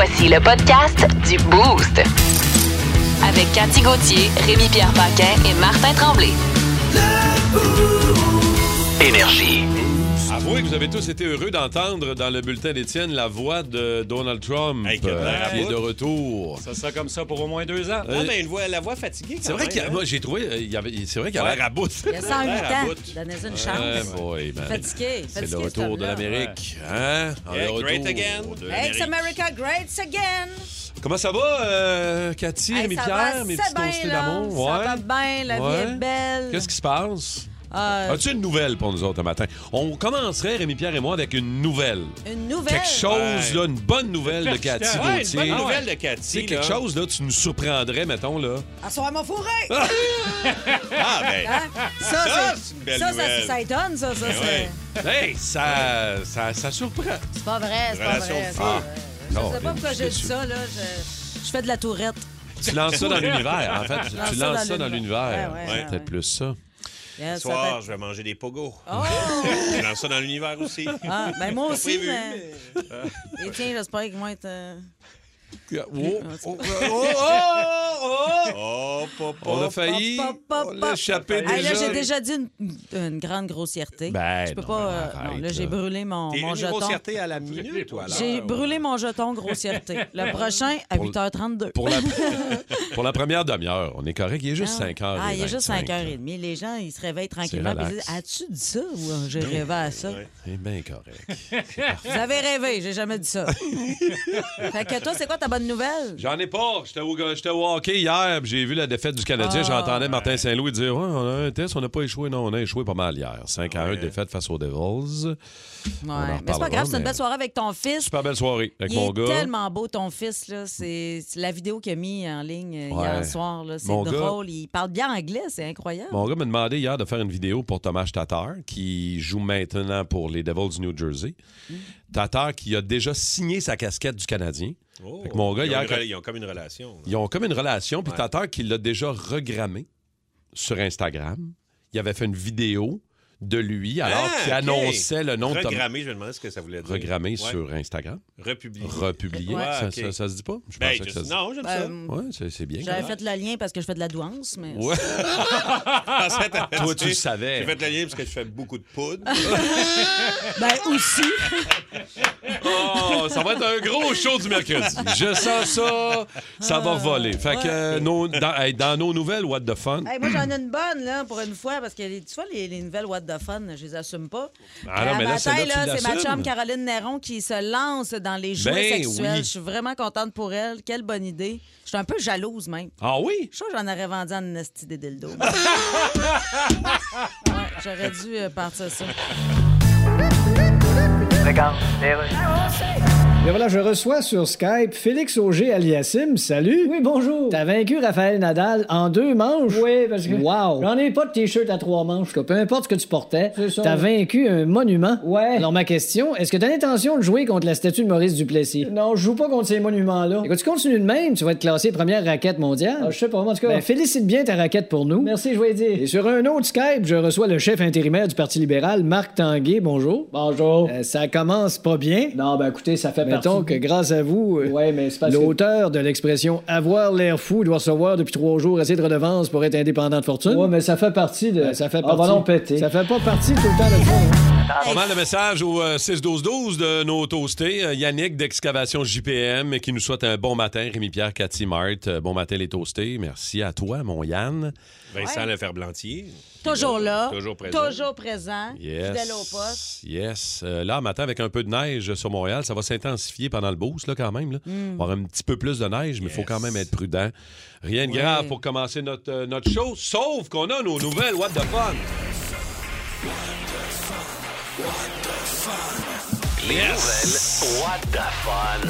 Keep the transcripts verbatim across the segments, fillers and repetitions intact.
Voici le podcast du Boost. Avec Cathy Gauthier, Rémi-Pierre Paquin et Martin Tremblay. Énergie. Avouez que vous avez tous été heureux d'entendre dans le bulletin d'Étienne la voix de Donald Trump Hey, que euh, la qui est voix. de retour. Ça sera comme ça pour au moins deux ans. Ah, mais une voix, la voix fatiguée. C'est vrai qu'il y a, moi j'ai trouvé, euh, il y avait, c'est vrai qu'il y avait l'air à bout. Il y a cent huit L'air à ans. bout. Donnez-y une Ouais, chance. boy, man. Fatigué. C'est Fatigué, le cet retour de homme-là. l'Amérique. Hein? Yeah, Le retour great again. de Makes l'Amérique. America great again. Comment ça va, euh, Cathy, Hey, Rémi ça Pierre, va mes assez petits bien, toastés là. d'amour? Ça Ouais. va bien, la Ouais. vie est belle. Qu'est-ce qui se passe? Euh, As-tu une nouvelle pour nous autres ce matin? On commencerait, Rémi-Pierre et moi, avec une nouvelle. Une nouvelle. Quelque chose, là, une bonne nouvelle de Cathy Ouais, une Gauthier. bonne nouvelle de Tu Cathy. sais, quelque là. chose, là, tu nous surprendrais, mettons, là. À soir, mon fourré. Ah, ben. Hein? Ça, Ça, c'est c'est une belle ça, ça, nouvelle. ça étonne, ça. ça Ben c'est... ouais. Hey, ça, ça, ça surprend. c'est pas vrai, c'est pas Relation vrai. de c'est feu. pas vrai. Je Non, sais pas pourquoi je j'ai suis dit ça, là. Je, je fais de la tourette. Tu lances ça dans l'univers, en fait. lance Tu ça lances dans ça dans l'univers. l'univers. Ouais, ouais, C'est ouais, peut-être ouais. plus ça. Yes, Ce ça soir, fait- je vais manger des pogos. Oh! Je lance ça dans l'univers aussi. Ah, ben moi Pas aussi, prévu, mais... Et tiens, j'espère qu'ils vont être... euh, Oh, oh, oh, oh, oh, oh. Oh, pop, On a pop. failli Pop, pop, pop, on l'échapper Hey, là, déjà. j'ai déjà dit une, une grande grossièreté. Ben, je peux non, pas. euh, arrête, non, là, j'ai là. brûlé mon, T'es mon une jeton. grossièreté à la minute, toi, là. J'ai brûlé mon jeton grossièreté. Le prochain à Pour- huit heures trente-deux. Pour la, pour la première demi-heure, on est correct. Il est juste Ah. cinq heures. Ah, il est juste cinq heures trente. Les gens, ils se réveillent tranquillement. relax. Puis ils disent, as-tu dit ça ou euh, j'ai rêvé à ça? Ouais. C'est bien correct. Vous avez rêvé, j'ai jamais dit ça. Fait que toi, c'est quoi ta bonne nouvelle? J'en ai pas. J'étais au, j'étais au hockey hier, puis j'ai vu la défaite du Canadien. Ah. J'entendais Martin Saint-Louis dire ouais, on a un test, on n'a pas échoué. Non, on a échoué pas mal hier. cinq à un Ouais. défaite face aux Devils. Ouais. en Mais c'est reparlera, pas grave, c'est une mais- belle soirée avec ton fils. Super belle soirée avec Il mon est gars. tellement beau, ton fils. Là. C'est c'est la vidéo qu'il a mis en ligne euh, Ouais. hier soir. là. C'est Mon drôle. Il parle bien anglais, c'est incroyable. Mon gars m'a demandé hier de faire une vidéo pour Thomas Tatar, qui joue maintenant pour les Devils du New Jersey. Mm. Tatar qui a déjà signé sa casquette du Canadien. Oh. Fait que mon gars, ils, ont hier, une quand- rela- ils ont comme une relation. là. Ils ont comme une relation, puis Ouais. Tatar qui l'a déjà regrammé sur Instagram. Il avait fait une vidéo de lui alors Ah, qu'il ok. annonçait le nom de Thomas. Regrammé, je me demandais ce que ça voulait dire. Regrammé Ouais. sur Instagram. Republié. Republié. Ouais, ça, ok. ça, ça se dit pas? Je Ben, pensais que je- ça se- non, j'aime Ben, Ouais, c'est, c'est bien. J'avais quand fait le lien parce que je fais de la douance, mais... même. Ouais. ça. Toi, tu le J'ai savais. fait le lien parce que je fais beaucoup de poudre. Ben aussi. Oh, ça va être un gros show du mercredi. Je sens ça. Ça va revoler. Fait que euh, nos- dans, hey, dans nos nouvelles, what the fun? Hey, moi, j'en ai une bonne, là, pour une fois, parce que les- tu vois, les, les nouvelles What the Fun, je les assume pas. Ah non, Euh, mais là, matin, celle-là, tu là, c'est ma l'assumes. chum Caroline Néron qui se lance dans les jouets Ben sexuels. oui. Je suis vraiment contente pour elle. Quelle bonne idée. Je suis un peu jalouse, même. Ah oui? Je suis sûre que j'en aurais vendu en esti des dildos. Ouais, j'aurais dû euh, partir ça. Et voilà, je reçois sur Skype Félix Auger-Aliassime. Salut. Oui, bonjour. T'as vaincu Raphaël Nadal en deux manches? Oui, parce que... Wow. J'en ai pas de T-shirt à trois manches. Peu importe ce que tu portais, t'as vaincu un monument. Ouais. Alors, ma question, est-ce que t'as l'intention de jouer contre la statue de Maurice Duplessis? Non, je joue pas contre ces monuments-là. Écoute, tu continues de même, tu vas être classé première raquette mondiale. Ah, je sais pas, en tout cas. Ben, félicite bien ta raquette pour nous. Merci, je vais dire. Et sur un autre Skype, je reçois le chef intérimaire du Parti libéral, Marc Tanguay. Bonjour. Bonjour. ça commence pas bien. Non, ben écoutez, ça fait Mettons que grâce à vous, euh, ouais, mais c'est l'auteur de l'expression « avoir l'air fou » doit recevoir depuis trois jours assez de redevances pour être indépendant de fortune. Ouais, mais ça fait partie de... Ben, ça fait partie... Ah, péter. Ça fait pas partie tout le temps de ça. Hein? Pas mal de messages au euh, six douze douze de nos toastés. Euh, Yannick d'Excavation J P M qui nous souhaite un bon matin. Rémi-Pierre, Cathy, Marthe, euh, bon matin les toastés. Merci à toi, mon Yann. Vincent Ouais. Leferblantier. Toujours là. Toujours présent. Toujours présent. Yes. Fidèle au poste. Yes. Euh, là, matin, avec un peu de neige sur Montréal, ça va s'intensifier pendant le boost, là, quand même. Là. Mm. Il va y avoir un petit peu plus de neige, mais il faut quand même être prudent. Rien de Ouais. grave pour commencer notre, euh, notre show, sauf qu'on a nos nouvelles What the Fun. Les nouvelles What the Fun.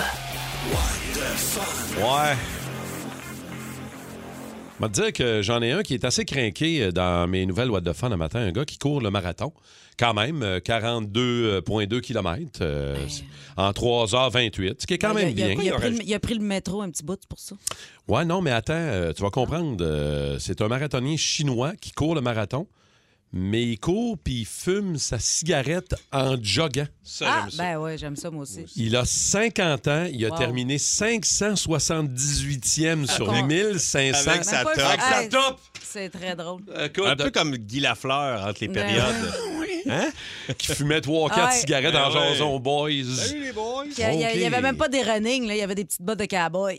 Ouais. Je vais te dire que j'en ai un qui est assez crinqué dans mes nouvelles What the Fun un matin. Un gars qui court le marathon. Quand même, euh, quarante-deux virgule deux kilomètres euh, en trois heures vingt-huit, ce qui est quand même Ben, il a, bien. il a- il a pris le, il a pris le métro un petit bout, c'est pour ça. Ouais, non, mais attends, euh, tu vas comprendre. euh, c'est un marathonien chinois qui court le marathon, mais il court puis il fume sa cigarette en joguant. Ça, Ah, j'aime ça. ben ouais, j'aime ça, moi aussi. Il a cinquante ans, il a Wow. terminé cinq cent soixante-dix-huitième sur con- mille cinq cents. Avec sa Même pas- top. Avec sa Hey, top! C'est très drôle. Écoute, Un peu comme Guy Lafleur entre les Ben périodes. Hein? qui fumait trois quatre Ouais. cigarettes Ben en ouais. jason boys. Salut les boys! Puis, Il n'y OK. avait même pas des running, là. Il y avait des petites bottes de cowboy.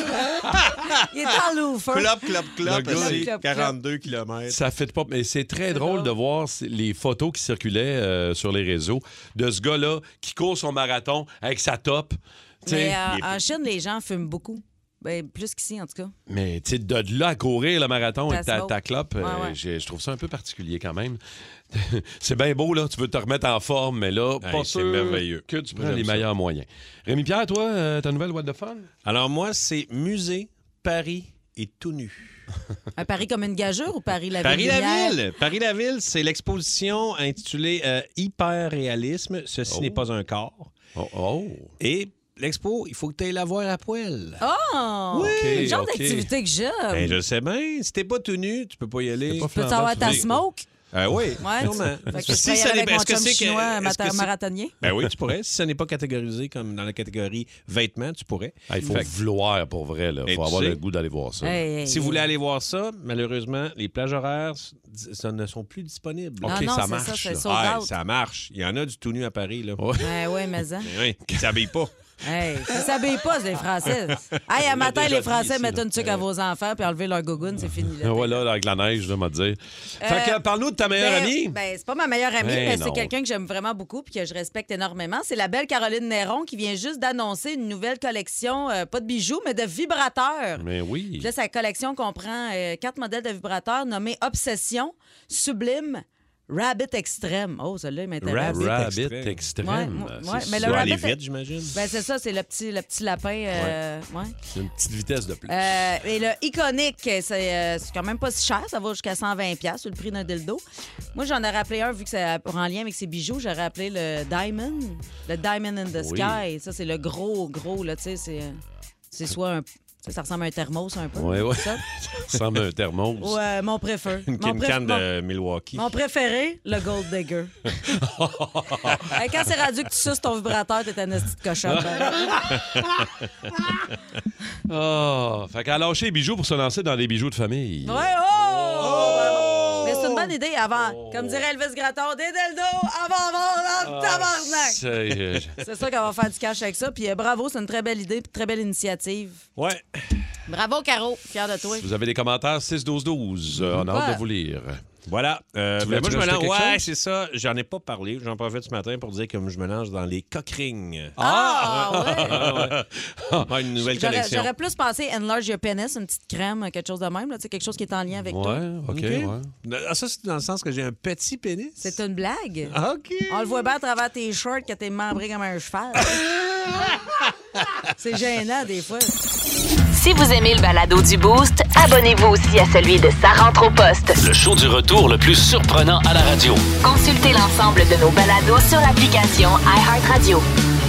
Il était en loafer. Clop, clop, clop, Le gars, aussi, clop, clop. quarante-deux kilomètres. Ça fait pas, mais c'est très drôle drôle. de voir c- les photos qui circulaient euh, sur les réseaux de ce gars-là qui court son marathon avec sa top. Tu sais, Mais il euh, est- en Chine, les gens fument beaucoup. Ben, plus qu'ici, en tout cas. Mais tu sais, de là à courir le marathon avec Ça ta, se ta clope, euh, Ouais, ouais. j'ai- je trouve ça un peu particulier quand même. C'est bien beau, là, tu veux te remettre en forme, mais là, Hey, pas c'est sûr merveilleux. que tu prends J'aime les ça. meilleurs moyens. Rémi-Pierre, toi, euh, ta nouvelle What the Fun? Alors moi, c'est musée, Paris et tout nu. Un Paris comme une gageure ou Paris-la-Ville? Paris-la-Ville! Paris-la-Ville, c'est l'exposition intitulée euh, Hyper-réalisme. Ceci Oh. n'est pas un corps. Oh, oh. Et l'expo, il faut que tu ailles la voir à poil. Oh! Oui, C'est le genre OK. d'activité que j'aime. Ben, je le sais bien. Si t'es pas tout nu, tu peux pas y aller. C'est pas Peux-tu flambant, avoir tu ta veux- smoke? Euh, oui, Ouais. sûrement. Fait que je Si pourrais y ça aller n'est- avec mon est-ce que chum c'est que- chinois, un est-ce que mata- c'est- marathonnier. Ben oui, tu pourrais. Si ça n'est pas catégorisé comme dans la catégorie vêtements, tu pourrais. Ah, il faut Fait que- vouloir pour vrai. Il Et faut tu avoir sais- le goût d'aller voir ça. Hey, hey, Si vous hey. voulez aller voir ça, malheureusement, les plages horaires ça ne sont plus disponibles. OK, Ah non, ça c'est marche, ça, c'est là. sold Ouais, out. ça marche. Il y en a du tout nu à Paris. Là. Ouais. Ouais, ouais, mais ça. Ben oui, qui ne s'habillent pas. Hey, ça s'habille pas, les Français. Hey, un matin, déjà les dit Français ici, mettent là. une tuque à vos enfants puis enlever leur gougoune, c'est fini. Là. Voilà, là, avec la neige, là, m'a dire. Fait que, Euh, parle-nous de ta meilleure Ben, amie. ben, c'est pas ma meilleure amie, Ben mais non. c'est quelqu'un que j'aime vraiment beaucoup puis que je respecte énormément. C'est la belle Caroline Néron qui vient juste d'annoncer une nouvelle collection, euh, pas de bijoux, mais de vibrateurs. Mais oui. Puis là, sa collection comprend euh, quatre modèles de vibrateurs nommés Obsession, Sublime, Rabbit Extrême. Oh, celui-là, il m'intéresse. Rabbit Rabbit extrême. extrême. Ouais, C'est ouais, mais ça. le Ça va aller rabbit- vite, j'imagine. Ben, c'est ça, c'est le petit, le petit lapin. euh, ouais. C'est une petite vitesse de plus. Euh, et le iconique, c'est euh, c'est quand même pas si cher. Ça va jusqu'à cent vingt dollars sur le prix d'un dildo. Moi, j'en aurais appelé un, vu que c'est en lien avec ses bijoux, j'aurais appelé le Diamond. Le Diamond in the Oui. Sky. Ça, c'est le gros, gros, là, tu sais, c'est... euh, C'est soit un... tu sais, ça ressemble à un thermos un peu. Ouais, ouais. Ça. Ça ressemble à un thermos. Ou euh, mon préféré. Une Mon, préf- canne mon- de Milwaukee. mon préféré, le Gold Digger. Hey, quand c'est rendu que tu suces ton vibrateur, t'es un esti de cochon. Ah, fait qu'elle a lâché les bijoux pour se lancer dans des bijoux de famille. Ouais, oh! Bravo. Mais c'est une bonne idée avant. Comme dirait Elvis Gratton, des dildos avant avant dans le tabarnak. C'est, euh, C'est ça qu'on va faire du cash avec ça. Puis euh, bravo, c'est une très belle idée, puis très belle initiative. Ouais. Bravo, Caro. Fier de toi. vous avez des commentaires six douze douze. Euh, on a Quoi? hâte de vous lire. Voilà. Euh, Tu voulais- ben, moi, tu je me voulais lance. ajouter quelque Ouais, chose? c'est ça. J'en ai pas parlé. J'en profite ce matin pour dire que je me lance dans les coquerings. Ah, ouais. Ah, ouais. Ouais, une nouvelle J'aurais, collection. j'aurais plus pensé Enlarge Your Penis, une petite crème, quelque chose de même. Là, tu sais, quelque chose qui est en lien avec toi. Ouais, OK, OK. ouais. Ah, ça, c'est dans le sens que j'ai un petit pénis. C'est une blague. Ah, OK. On le voit bien à travers tes shorts que t'es membré comme un cheval. C'est gênant, des fois. Si vous aimez le balado du Boost, abonnez-vous aussi à celui de Sa rentre au poste. Le show du retour le plus surprenant à la radio. Consultez l'ensemble de nos balados sur l'application iHeartRadio.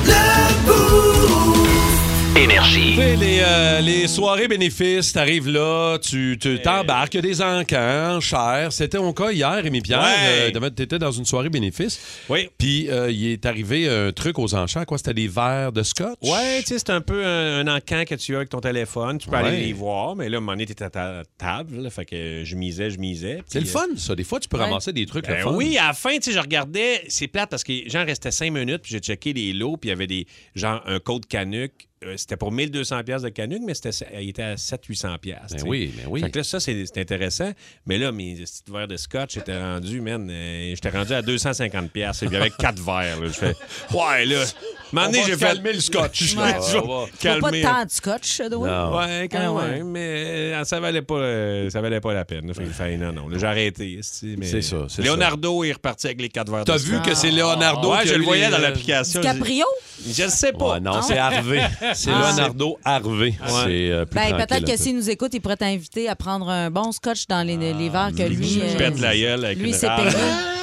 Énergie. Tu sais, les, euh, les soirées bénéfices, t'arrives là, tu tu t'embarques, il y a des encans chers. C'était mon cas hier, Rémi Pierre. Ouais. Euh, t'étais dans une soirée bénéfice. Oui. Puis euh, il est arrivé un truc aux enchères. Quoi, c'était des verres de scotch? Ouais, tu sais, c'est un peu un, un encan que tu as avec ton téléphone. Tu peux Ouais. aller les voir, mais là, à un moment donné, t'étais à ta table. Là, fait que je misais, je misais. C'est puis, le fun, ça. Des fois, tu peux Ouais. ramasser des trucs Ben le fun. oui, à la fin, tu sais, je regardais, c'est plate parce que les gens restaient cinq minutes, puis j'ai checké les lots, puis il y avait des, genre, un code Canuck. Euh, c'était pour mille deux cents dollars de Canuck, mais c'était, il était à sept cents à huit cents dollars. Ben oui, ben oui. Fait que là, ça, c'est, c'est intéressant. Mais là, mes petits verres de scotch étaient rendus, man, euh, j'étais rendu à deux cent cinquante dollars. Il y avait quatre verres. Là. Je fais, ouais, là. Un moment donné, On va j'ai se fait. calmer le scotch. Ouais. là. Je vais On va- Faut pas calmer. de temps de scotch, ça doit. Non. Ouais, quand Ah ouais. même, mais euh, ça valait pas, euh, ça valait pas la peine. Là. Fait, fait, non, non, là, j'ai arrêté. esti, mais- C'est ça, c'est Leonardo est reparti avec les quatre verres T'as de vu scotch. que c'est Leonardo Ouais, qui a je le eu voyais les, dans euh, l'application. Caprio? Je le sais pas. Ouais, non, c'est Harvey. C'est Ah. Leonardo Harvey. C'est euh, plus Ben, tranquille peut-être un que peu. s'il nous écoute, il pourrait t'inviter à prendre un bon scotch dans les, les verres que Lui, lui. je euh, pète la gueule avec lui, une c'est rage. payé.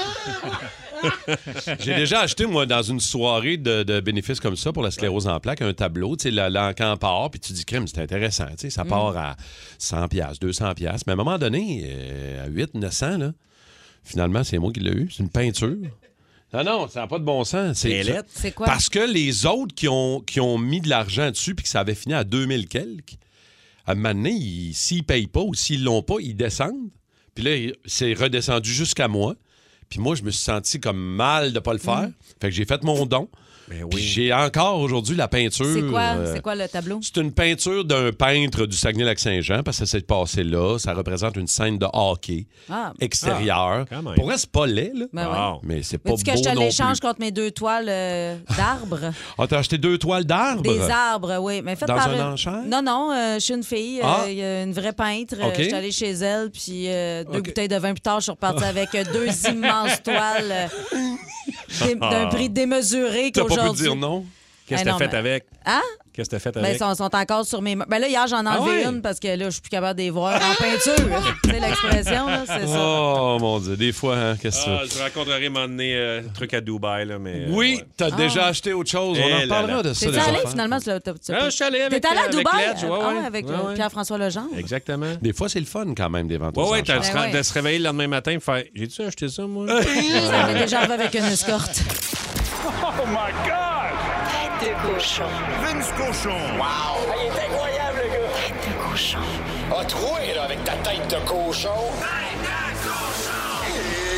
J'ai déjà acheté, moi, dans une soirée de, de bénéfices comme ça pour la sclérose en plaques, un tableau, tu sais, la- l'encan part, puis tu dis, crème, c'est intéressant, tu sais, ça part à cent dollars, deux cents dollars. Mais à un moment donné, euh, à huit cents, neuf cents, là, Finalement, c'est moi qui l'ai eu. C'est une peinture. Non, non, ça n'a pas de bon sens. C'est, C'est lettre. C'est quoi? Parce que les autres qui ont, qui ont mis de l'argent dessus puis que ça avait fini à deux mille quelques, à un moment donné, ils- s'ils ne payent pas ou s'ils ne l'ont pas, ils descendent. Puis là, c'est redescendu jusqu'à moi. Puis moi, je me suis senti comme mal de ne pas le faire. Fait que j'ai fait mon don. Ben Puis oui. j'ai encore aujourd'hui la peinture. C'est quoi, euh, c'est quoi le tableau? C'est une peinture d'un peintre du Saguenay-Lac-Saint-Jean, parce que ça s'est passé là. Ça représente une scène de hockey Ah, extérieure. quand même. Pour vrai, c'est pas laid, là. ben ouais. Wow. Mais c'est pas Veux-tu beau que je te non l'échange plus. contre mes deux toiles euh, d'arbres? Ah, t'as acheté deux toiles d'arbres? Des arbres, oui. Mais faites Dans par un une- enchère? Non, non, euh, je suis une fille. euh, Ah. Il y a une vraie peintre. Euh, OK. Je suis allée chez elle, puis euh, deux OK. bouteilles de vin plus tard, je suis repartie avec euh, deux immenses toiles euh, dé- d'un prix démesuré T'as pas pu qu'aujourd'hui. dire non? Qu'est-ce que Eh t'as non, fait mais- avec? Hein? Qu'est-ce que t'as fait Ben, avec? ils sont, sont encore sur mes mains. Ben là, hier, j'en ai Ah enlevé ouais? une parce que là, je suis plus capable de les voir en peinture. Tu sais l'expression, là, c'est ça. Oh, mon Dieu, des fois, hein, qu'est-ce que Ah, tu je raconterai m'emmener euh, un truc à Dubaï, là, mais... euh, Oui, ouais. t'as déjà acheté autre chose. On Eh en là parlera là. de ça. T'es des allé affaires. finalement? Tu l'as- t'as- t'as- Ah, je suis allé avec, T'es allé à avec Dubaï? Ledge, ouais, Ah ouais. avec Ouais, euh, ouais. Pierre-François Legendre? Exactement. Des fois, c'est le fun quand même, des ventes Ouais, aux ouais, t'as enchères. Ben ouais. de se réveiller le lendemain matin et faire j'ai-tu acheté ça, moi? Ça m'est déjà arrivé avec une escorte. Oh my God! Tête de cochon. Vince Cochon. Wow! Il est incroyable, le gars! Tête de cochon. A troué, là, avec ta tête de cochon. Tête de cochon!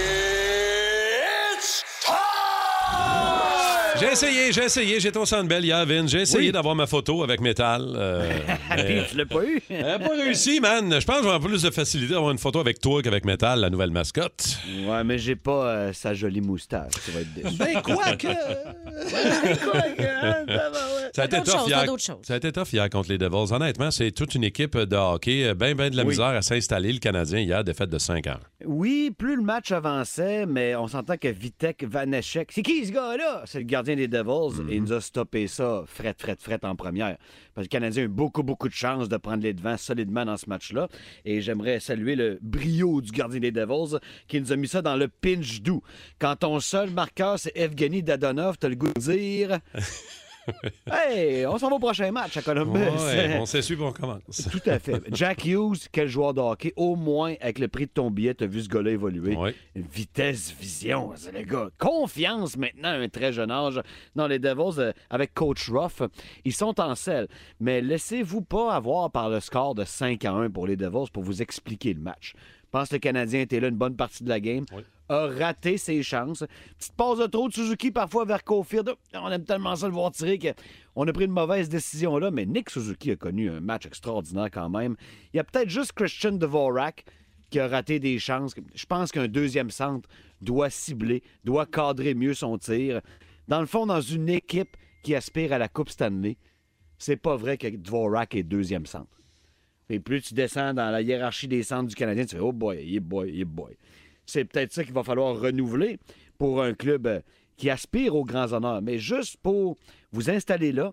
It's time! J'ai essayé, j'ai essayé. J'étais au Centre Bell hier, Vin. J'ai essayé d'avoir ma photo avec métal. euh, mais- Tu l'as pas eu? Euh, pas réussi, man. Je pense que j'aurais plus de facilité d'avoir une photo avec toi qu'avec Métal, la nouvelle mascotte. Ouais, mais j'ai pas euh, sa jolie moustache. Ça va être déçu. Ben, quoi que... Ça a été D'autres tough choses, hier. d'autres choses. Ça a été tough hier contre les Devils. Honnêtement, c'est toute une équipe de hockey. Ben, ben de la Oui. misère à s'installer. Le Canadien, hier, défaite de cinq heures. Oui, plus le match avançait, mais on s'entend que Vitek Vanecek, c'est qui ce gars-là? C'est le gardien des Devils et il nous a stoppé ça fret, fret, fret en première. Parce que le Canadien a eu beaucoup, beaucoup de chance de prendre les devants solidement dans ce match-là. Et j'aimerais saluer le brio du gardien des Devils qui nous a mis ça dans le pinch doux. Quand ton seul marqueur, c'est Evgeny Dadonov, t'as le goût de dire... Hey, on s'en va au prochain match à Columbus. Ouais, on s'essuie et on commence. Tout à fait. Jack Hughes, quel joueur de hockey. Au moins, avec le prix de ton billet, tu as vu ce gars-là évoluer. Ouais. Vitesse, vision, c'est le gars. Confiance maintenant à un très jeune âge. Dans les Devils, euh, avec Coach Ruff, ils sont en selle. Mais laissez-vous pas avoir par le score de cinq à un pour les Devils pour vous expliquer le match. Je pense que le Canadien était là une bonne partie de la game. Oui. A raté ses chances. Petite passe de trop de Suzuki parfois vers Caulfield. On aime tellement ça le voir tirer qu'on a pris une mauvaise décision là, mais Nick Suzuki a connu un match extraordinaire quand même. Il y a peut-être juste Christian Dvorak qui a raté des chances. Je pense qu'un deuxième centre doit cibler, doit cadrer mieux son tir. Dans le fond, dans une équipe qui aspire à la Coupe Stanley, c'est pas vrai que Dvorak est deuxième centre. Et plus tu descends dans la hiérarchie des centres du Canadien, tu fais « Oh boy, yeah boy, yeah boy ». C'est peut-être ça qu'il va falloir renouveler pour un club euh, qui aspire aux grands honneurs. Mais juste pour vous installer là,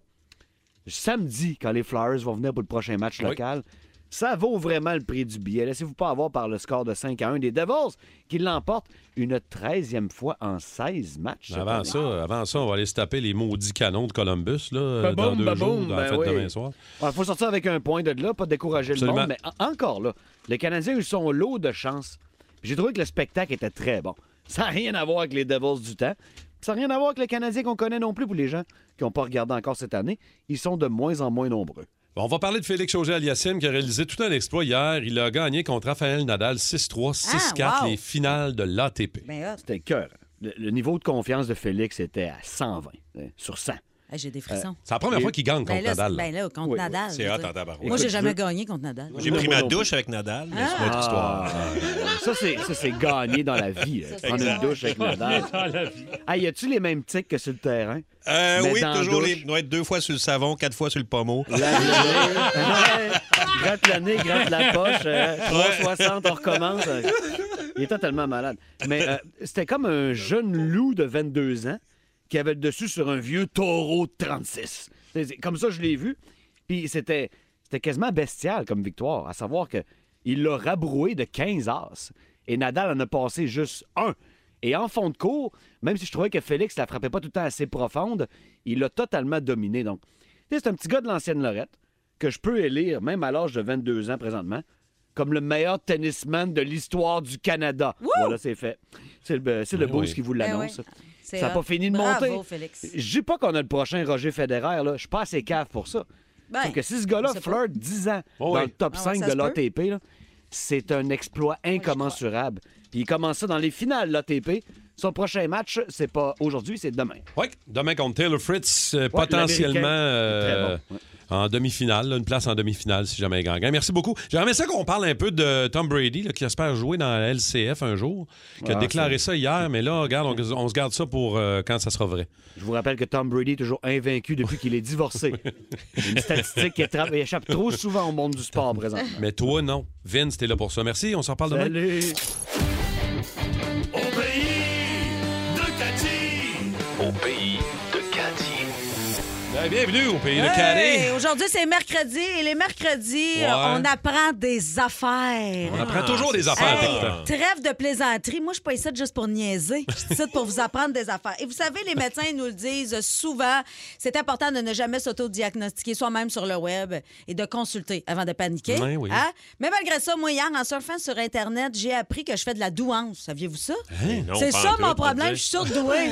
samedi, quand les Flyers vont venir pour le prochain match Oui. local, ça vaut vraiment le prix du billet. Laissez-vous pas avoir par le score de cinq à un des Devils qui l'emportent une treizième fois en seize matchs. cette Avant année. ça, avant ça, on va aller se taper les maudits canons de Columbus là, Baboum, dans deux baboum, jours, dans ben la fête oui. demain soir. Il faut sortir avec un point de là, pas décourager Absolument. le monde, mais en- encore là, les Canadiens ont eu son lot de chance. J'ai trouvé que le spectacle était très bon. Ça n'a rien à voir avec les Devils du temps. Ça n'a rien à voir avec les Canadiens qu'on connaît non plus pour les gens qui n'ont pas regardé encore cette année. Ils sont de moins en moins nombreux. Bon, on va parler de Félix Auger-Aliassime qui a réalisé tout un exploit hier. Il a gagné contre Raphaël Nadal six trois, six quatre, wow. les finales de l'A T P. Ben, hop. C'était cœur. Le, le niveau de confiance de Félix était à cent vingt euh, sur cent. Hey, j'ai des frissons. C'est la première Et- fois qu'il gagne Ben contre là, Nadal. c'est- ben là, contre Oui, Nadal. C'est je veux hot dire. en tabarouette. Moi, j'ai Écoute, jamais je- gagné contre Nadal. J'ai Moi pris non ma plus. douche avec Nadal, mais c'est une autre histoire. Ah, ça, c'est, ça, c'est gagné dans la vie. là. Prendre une douche avec Nadal. Hey, y a-tu les mêmes tics que sur le terrain? Euh, Mais oui, dans la toujours douche. les. Doit être deux fois sur le savon, quatre fois sur le pommeau. Lave le nez. Ouais. Gratte le nez, gratte la poche. euh, trois soixante, on recommence. Il était tellement malade. Mais euh, c'était comme un jeune loup de vingt-deux ans qui avait le dessus sur un vieux taureau de trente-six. C'est- c'est- Comme ça, je l'ai vu. Puis c'était, c'était quasiment bestial comme victoire, à savoir qu'il l'a rabroué de quinze as. Et Nadal en a passé juste un. Et en fond de cours, même si je trouvais que Félix la frappait pas tout le temps assez profonde, il l'a totalement dominé. Donc, tu sais, c'est un petit gars de l'ancienne Lorette que je peux élire, même à l'âge de vingt-deux ans présentement, comme le meilleur tennisman de l'histoire du Canada. Wouh! Voilà, c'est fait. C'est le, c'est le Oui, boost oui. qui vous l'annonce. Ben oui. C'est Ça n'a hot. pas fini de Bravo, monter. Félix. Je dis pas qu'on a le prochain Roger Federer. Là. Je suis pas assez cave pour ça. Ben, Sauf que si ce gars-là on sait pas. flirte dix ans Oh dans oui. le top Ah ouais, cinq ça de se peut. l'A T P, là, c'est un exploit incommensurable. Puis il commence ça dans les finales de l'A T P. Son prochain match, c'est pas aujourd'hui, c'est demain. Oui, demain contre Taylor Fritz, euh, Ouais, potentiellement l'Américain. euh, Très bon, ouais. en demi-finale, là, une place en demi-finale si jamais il gagne. Merci beaucoup. J'aimerais ça qu'on parle un peu de Tom Brady, là, qui espère jouer dans la L C F un jour, qui a Ah, déclaré ça hier, mais là, regarde, on, on se garde ça pour euh, quand ça sera vrai. Je vous rappelle que Tom Brady est toujours invaincu depuis qu'il est divorcé. Une statistique qui étra- échappe trop souvent au monde du sport présent. Mais toi, non. Vince, t'es là pour ça. Merci, on s'en reparle demain. Salut! Au pays de Cathy. Au pays de Cathy. Ben, bienvenue au pays de Hey, Calais. aujourd'hui, c'est mercredi et les mercredis, Ouais. euh, on apprend des affaires. On apprend toujours des affaires. Hey, tout le temps. trêve de plaisanterie. Moi, je suis pas ici juste pour niaiser. Je suis ici pour vous apprendre des affaires. Et vous savez, les médecins nous le disent souvent, c'est important de ne jamais s'auto-diagnostiquer soi-même sur le web et de consulter avant de paniquer. Oui, oui. Hein? Mais malgré ça, moi, hier, en surfant sur Internet, j'ai appris que je fais de la douance. Saviez-vous ça? Non, C'est pas ça en tout, mon pas problème, dire. je suis surdouée.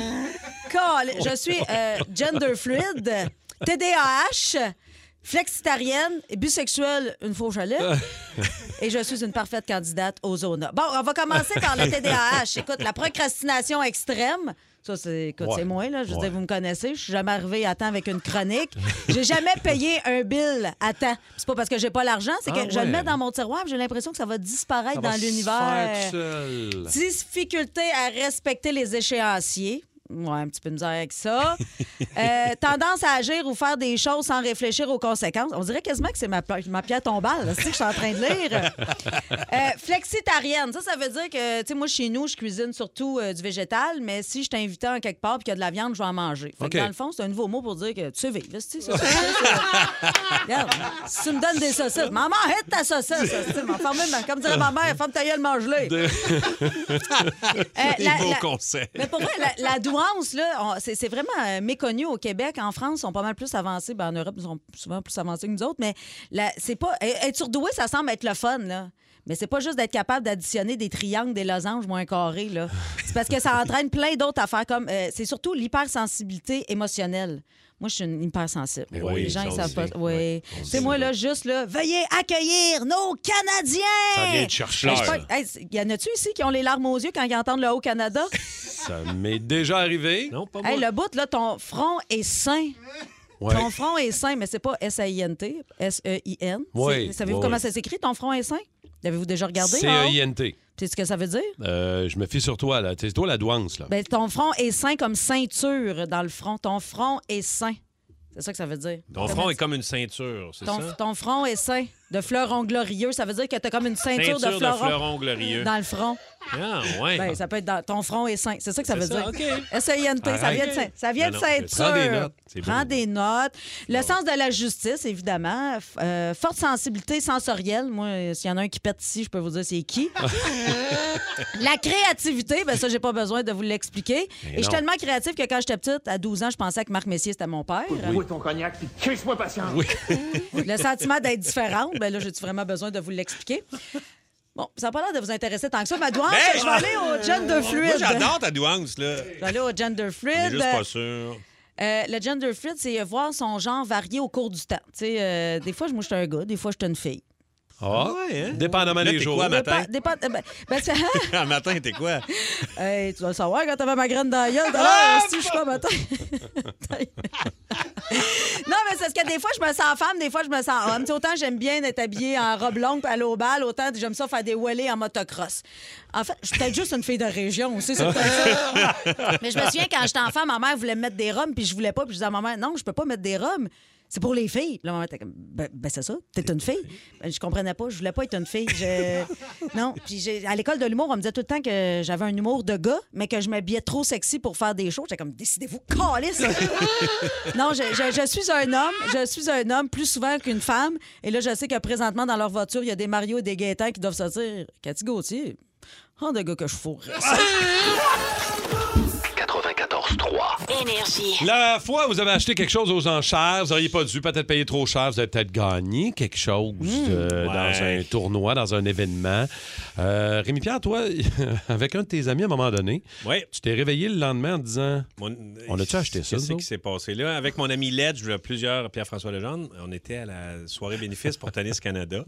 Call- je suis euh, gender fluid, T D A H, flexitarienne et bisexuelle une fois au chalet. Et je suis une parfaite candidate aux zonas. Bon, on va commencer par le T D A H. Écoute, la procrastination extrême. Ça, c'est, écoute, Ouais. c'est moi, là. Je veux Ouais. dire, vous me connaissez. Je suis jamais arrivée à temps avec une chronique. J'ai jamais payé un bill à temps. C'est pas parce que j'ai pas l'argent, c'est que Ah je le ouais. mets dans mon tiroir et j'ai l'impression que ça va disparaître Ça dans va se l'univers. faire tout seul. Difficulté à respecter les échéanciers. Ouais, un petit peu de misère avec ça. Euh, tendance à agir ou faire des choses sans réfléchir aux conséquences. On dirait quasiment que c'est ma, ma pierre tombale. là. C'est ce que je suis en train de lire. Euh, flexitarienne, ça, ça veut dire que, tu sais, moi, chez nous, je cuisine surtout euh, du végétal, mais si je t'invite en quelque part et qu'il y a de la viande, je vais en manger. Fait que OK. dans le fond, c'est un nouveau mot pour dire que tu sais vivre. C'est ça, ça, ça, ça. Regarde, si tu me donnes des saucisses, maman, arrête ta saucisse. Tu sais, m'en forme même, comme dirait ma mère, ferme ta gueule, mange-les. Euh, Des la- beaux la- conseils. mais pour vrai, la, la douance, là, on- c'est, c'est vraiment euh, méconnu au Québec. En France, ils sont pas mal plus avancés. Ben, en Europe, ils sont souvent plus avancés que nous autres. Mais la- c'est pas. Être surdoué, ça semble être le fun, là. Mais c'est pas juste d'être capable d'additionner des triangles, des losanges ou un carré, là. C'est parce que ça entraîne plein d'autres affaires comme. euh, c'est surtout l'hypersensibilité émotionnelle. Moi, je suis une hypersensible. Mais oui, Les gens, ça, ils on savent le pas. sait. Oui. Oui, on le C'est sait. moi, là, juste, là, veuillez accueillir nos Canadiens! Ça vient de chercher. Hey, je ça. sais pas- hey, y en a-tu ici qui ont les larmes aux yeux quand ils entendent le Haut-Canada? Ça m'est déjà arrivé. Non, pas moi. Hey, le bout, là, ton front est sain. Ouais. Ton front est sain, mais c'est pas S A I N T, S E I N. Oui, C'est- Savez-vous oui, comment oui. ça s'écrit, ton front est sain? L'avez-vous déjà regardé? C E I N T. C'est ce que ça veut dire? Euh, je me fie sur toi, là. C'est toi la douance, là. Ben, ton front est sain comme ceinture dans le front. Ton front est sain. C'est ça que ça veut dire. Ton front est comme une ceinture, c'est Ton, ça? ton front est sain de fleurons glorieux. Ça veut dire que t'as comme une ceinture, Ceinture de fleurons glorieux. dans le front. Ah, ouais. Ben, ça peut être dans ton front est sain. C'est ça que ça veut C'est ça, dire. OK. S E I N T, ça Arrête. vient de, ceint- ça vient Ben de non, ceinture. prends des notes, c'est Prends beau. des notes. Le sens de la justice, évidemment. F- euh, forte sensibilité sensorielle. Moi, euh, s'il y en a un qui pète ici, je peux vous dire c'est qui. La créativité, ben ça, j'ai pas besoin de vous l'expliquer. Et je suis non. tellement créative que quand j'étais petite, à douze ans, je pensais que Marc Messier, c'était mon père. Oui, ton cognac, puis crisse-moi patience. Oui. Le sentiment d'être différente, ben là, j'ai vraiment besoin de vous l'expliquer. Bon, ça n'a pas l'air de vous intéresser tant que ça. Ma douance, Ben, je vais aller au gender fluid. Moi, j'adore ta douance, là. Je vais aller au gender On est fluid. juste pas sûr. Euh, le gender fluid, c'est voir son genre varier au cours du temps. Tu sais, euh, des fois, moi, je suis un gars, des fois, je suis une fille. Ah, ouais, hein? dépendamment Là, des t'es jours. quoi, matin? Dépa- dépa- ben, ben, c'est- Un matin, t'es quoi? Hey, tu vas le savoir quand t'avais ma graine dans la gueule. Ah, si, je suis pas matin. Non, mais c'est parce que des fois, je me sens femme, des fois, je me sens homme. Tu sais, autant j'aime bien être habillée en robe longue et aller au bal, autant j'aime ça faire des wheelies en motocross. En fait, je suis peut-être juste une fille de région aussi, c'est peut-être ça. Mais je me souviens, quand j'étais enfant, ma mère voulait me mettre des robes, puis je voulais pas, puis je disais à ma mère, non, je peux pas mettre des robes. C'est pour les filles. Puis là, ma mère était comme, ben, ben, c'est ça, t'es une fille. Ben, je comprenais pas, je voulais pas être une fille. Je... Non, puis j'ai- à l'école de l'humour, on me disait tout le temps que j'avais un humour de gars, mais que je m'habillais trop sexy pour faire des shows. J'étais comme, décidez-vous, calisse! Non, je, je- je suis un homme, je suis un homme plus souvent qu'une femme. Et là, je sais que présentement, dans leur voiture, il y a des Mario et des Gaétans qui doivent se dire, Cathy Gauthier, oh, de gars que je fourrais. quatre-vingt-quatorze trois. Énergie. La fois où vous avez acheté quelque chose aux enchères, vous n'auriez pas dû peut-être payer trop cher, vous avez peut-être gagné quelque chose euh, ouais. dans un tournoi, dans un événement. Euh, Rémi-Pierre, toi, avec un de tes amis à un moment donné, Oui. tu t'es réveillé le lendemain en disant Mon- On a-tu acheté ça, Qu'est-ce nous qui s'est passé là? Avec mon ami Ledge, il y a plusieurs, Pierre-François Legendre, on était à la soirée bénéfice pour Tennis Canada.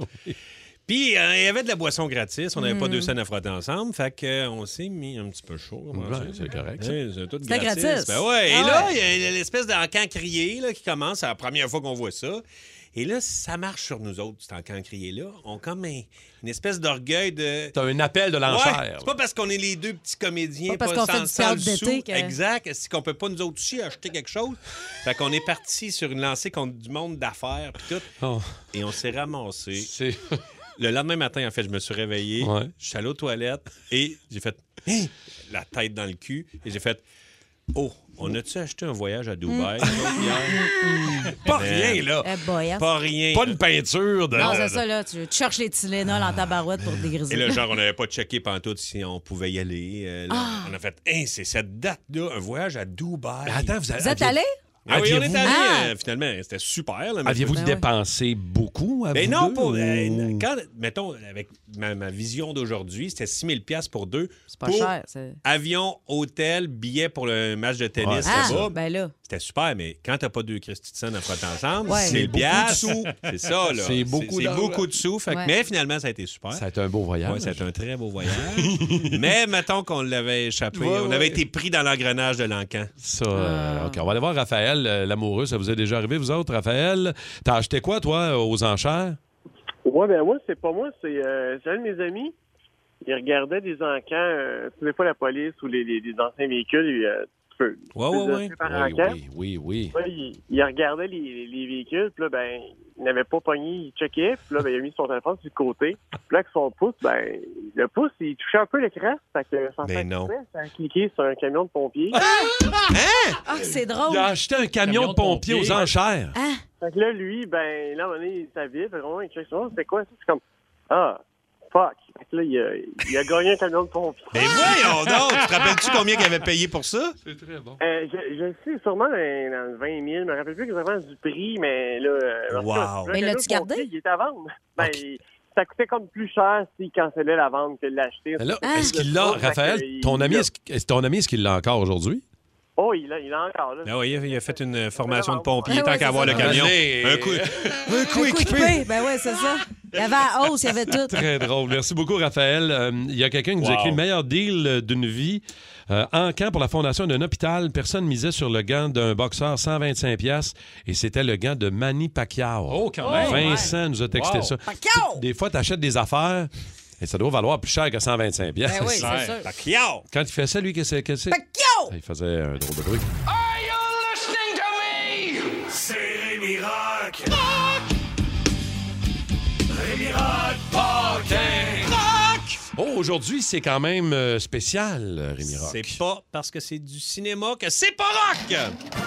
Puis, euh, il y avait de la boisson gratis. On n'avait pas deux scènes à frotter ensemble. Fait qu'on s'est mis un petit peu chaud. Ouais, c'est correct, ça. Ouais, c'est tout C'était gratis. gratis. Ben ouais. Ah Et là, ouais. il y a l'espèce d'encan-crié là, qui commence. C'est la première fois qu'on voit ça. Et là, ça marche sur nous autres, cet encan-crié-là. On a comme un- une espèce d'orgueil de... T'as un appel de Ouais, l'enchère. c'est pas parce qu'on est les deux petits comédiens, Pas parce pas qu'on fait sans- du sans théâtre le d'été sou. que- Exact. C'est qu'on peut pas nous autres aussi acheter quelque chose. Fait qu'on est parti sur une lancée contre du monde d'affaires puis tout. Oh, Et on s'est ramassé. c'est... Le lendemain matin, en fait, je me suis réveillé. Ouais. Je suis allé aux toilettes et j'ai fait Hein? La tête dans le cul. Et j'ai fait Oh, on a-tu acheté un voyage à Dubaï? nous autres, hier? Pas Mais- rien, là. Eh boy, hein? Pas rien. Pas une peinture de... Non, c'est ça, là. Tu, tu cherches les Tylenol en tabarouette pour dégriser. Et là, genre, on n'avait pas checké pantoute si on pouvait y aller. Euh, là, Ah. On a fait Hein, c'est cette date-là, un voyage à Dubaï. Mais attends, vous, Vous êtes allés? Ah oui, on aviez-vous- est allé, Ah! euh, finalement. C'était super. Là, mais Aviez-vous Ben ouais. dépensé beaucoup à Ben vous non, deux, pour, ou- euh, quand, mettons, avec ma, ma vision d'aujourd'hui, c'était six mille dollars pour deux. C'est pas pour cher. C'est... Avion, hôtel, billet pour le match de tennis Ouais, Ah, là-bas. ben là. C'était super, mais quand t'as pas deux Christy de scène à frotter ensemble, Ouais. c'est C'est le beaucoup de piastres. sous. C'est ça, là. C'est beaucoup C'est d'argent. beaucoup de sous. Fait que- Ouais. Mais finalement, ça a été super. Ça a été un beau voyage. Ouais, ça a été un très beau voyage. Mais mettons qu'on l'avait échappé. Ouais, on ouais. avait été pris dans l'engrenage de l'encan. Ça, euh, Ah. OK. On va aller voir Raphaël, euh, l'amoureux. Ça vous est déjà arrivé, vous autres, Raphaël? T'as acheté quoi, toi, aux enchères? Ouais, ben moi, c'est pas moi, c'est euh, c'est un de mes amis. Il regardait des encans, euh, tu sais, des fois la police ou les, les, les anciens véhicules, il, euh, tu peux, tu Ouais, peux ouais, les ouais. acheter par Oui, encan. oui, oui, oui. Ouais, il, il regardait les, les véhicules, puis là, ben, il n'avait pas pogné, il checkait, puis là, ben, il a mis son téléphone sur le côté. Puis là, avec son pouce, ben, le pouce, il touchait un peu l'écran, fait que ça Ben non. ça a cliqué sur un camion de pompiers. Ah, c'est drôle. Il a acheté un camion, Camion de de pompiers pompiers. aux enchères. Ah, Fait que là, lui, ben, là, à un moment donné, il s'habille, fait vraiment, il check sur moi, c'était quoi ça? C'est comme, ah, fuck. Fait que là, il a, il a gagné un camion de pompiers. Mais voyons donc! Tu te rappelles-tu combien qu'il avait payé pour ça? C'est très bon. Euh, je, je sais, sûrement dans, dans le vingt mille. Je me rappelle plus exactement du prix, mais là... euh, Wow. en tout cas, Mais le l'as-tu camion de gardé? pompier, il était à vendre. Ben, il- ça coûtait comme plus cher s'il cancellait la vente que de l'acheter. Mais là, Ah. est-ce qu'il l'a, Fait que, Raphaël, il- ton ami, il a- est-ce, est-ce ton ami, est-ce qu'il l'a encore aujourd'hui? Oh, il l'a il a encore, là. Ah oui, il a- il a fait une formation de pompier Ouais, tant ouais, qu'à c'est avoir ça. le camion. Allez. Un coup, un coup un coup équipé. équipé. Ben ouais, c'est ça. Il y avait la hausse, il y avait tout. Très drôle. Merci beaucoup, Raphaël. Euh, Il y a quelqu'un qui nous a Wow. écrit le meilleur deal euh, d'une vie. Euh, en camp pour la fondation d'un hôpital, personne misait sur le gant d'un boxeur, cent vingt-cinq piastres, et c'était le gant de Manny Pacquiao. Oh, quand même. Vincent nous a texté Wow. ça. Pacquiao! Des fois, tu achètes des affaires et ça doit valoir plus cher que cent vingt-cinq piastres. Ben oui, c'est Ouais. sûr. Pacquiao! Quand il fait ça, lui, qu'est-ce que c'est? Pacquiao! Il faisait un drôle de bruit. Are you listening to me? C'est Rémi Rock. Rémi Rock Paquin. Rock! Oh, aujourd'hui, c'est quand même euh, spécial, euh, Rémi Rock. C'est pas parce que c'est du cinéma que c'est pas rock!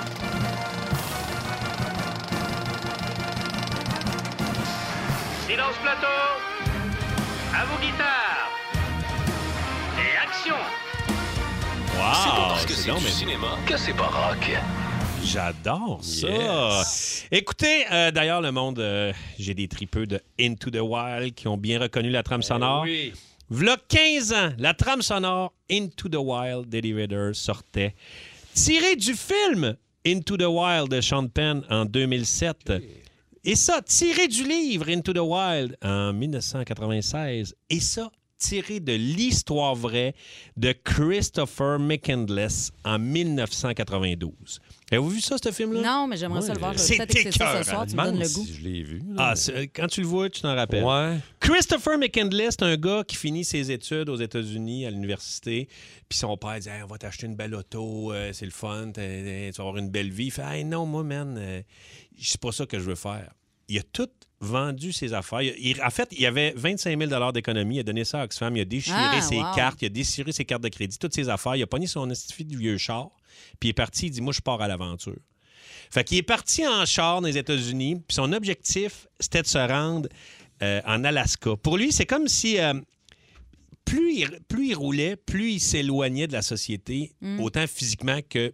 Silence plateau. À vos guitares. Et action. Wow! Parce que c'est donc, du mais- cinéma que c'est pas rock. J'adore ça. Yes. Écoutez, euh, d'ailleurs, le monde, euh, j'ai des tripeux de Into the Wild qui ont bien reconnu la trame sonore. Oui. V'là quinze ans, la trame sonore Into the Wild d'Eddie Vedder sortait. Tirée du film Into the Wild de Sean Penn en deux mille sept. Et ça, tiré du livre Into the Wild en dix-neuf cent quatre-vingt-seize. Et ça, tiré de l'histoire vraie de Christopher McCandless en dix-neuf cent quatre-vingt-douze. Avez-vous vu ça, ce film-là? Non, mais j'aimerais ça le voir. Je vais C'est peut-être écouter ça écœurant. ce soir. Tu me Demande donnes le goût. si je l'ai vu. là, Ah, mais- c'est- quand tu le vois, tu t'en rappelles. Ouais. Christopher McCandless, c'est un gars qui finit ses études aux États-Unis, à l'université. Puis son père dit hey, on va t'acheter une belle auto, euh, c'est le fun, t'as- t'as- tu vas avoir une belle vie. Il fait hey, non, moi, man, euh, c'est pas ça que je veux faire. Il a tout vendu ses affaires. Il- il- en fait, il y avait vingt-cinq mille d'économie. Il a donné ça à Oxfam. Il a déchiré Ah, ses wow. cartes. Il a déchiré ses cartes de crédit, toutes ses affaires. Il a pogné son estifi du vieux char. Puis il est parti. Il dit moi, je pars à l'aventure. Fait qu'il est parti en char dans les États-Unis, puis son objectif, c'était de se rendre euh, en Alaska. Pour lui, c'est comme si euh, plus, il, plus il roulait, plus il s'éloignait de la société, Mm. autant physiquement que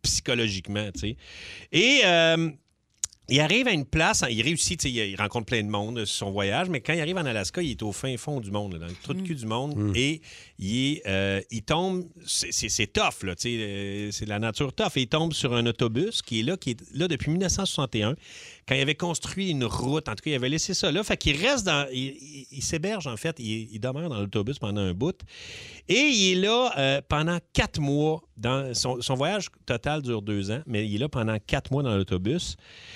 psychologiquement, tu sais. Et... Euh, il arrive à une place, il réussit, il rencontre plein de monde sur son voyage, mais quand il arrive en Alaska, il est au fin fond du monde, là, dans le trou de cul du monde, mm. et il, est, euh, il tombe, c'est, c'est, c'est tough, là, c'est de la nature tough, et il tombe sur un autobus qui est là, qui est là depuis dix-neuf cent soixante et un, quand il avait construit une route, en tout cas, il avait laissé ça là, fait qu'il reste dans, il, il, il s'héberge, en fait, il, il demeure dans l'autobus pendant un bout, et il est là euh, pendant quatre mois, dans son, son voyage total dure deux ans, mais il est là pendant quatre mois dans l'autobus.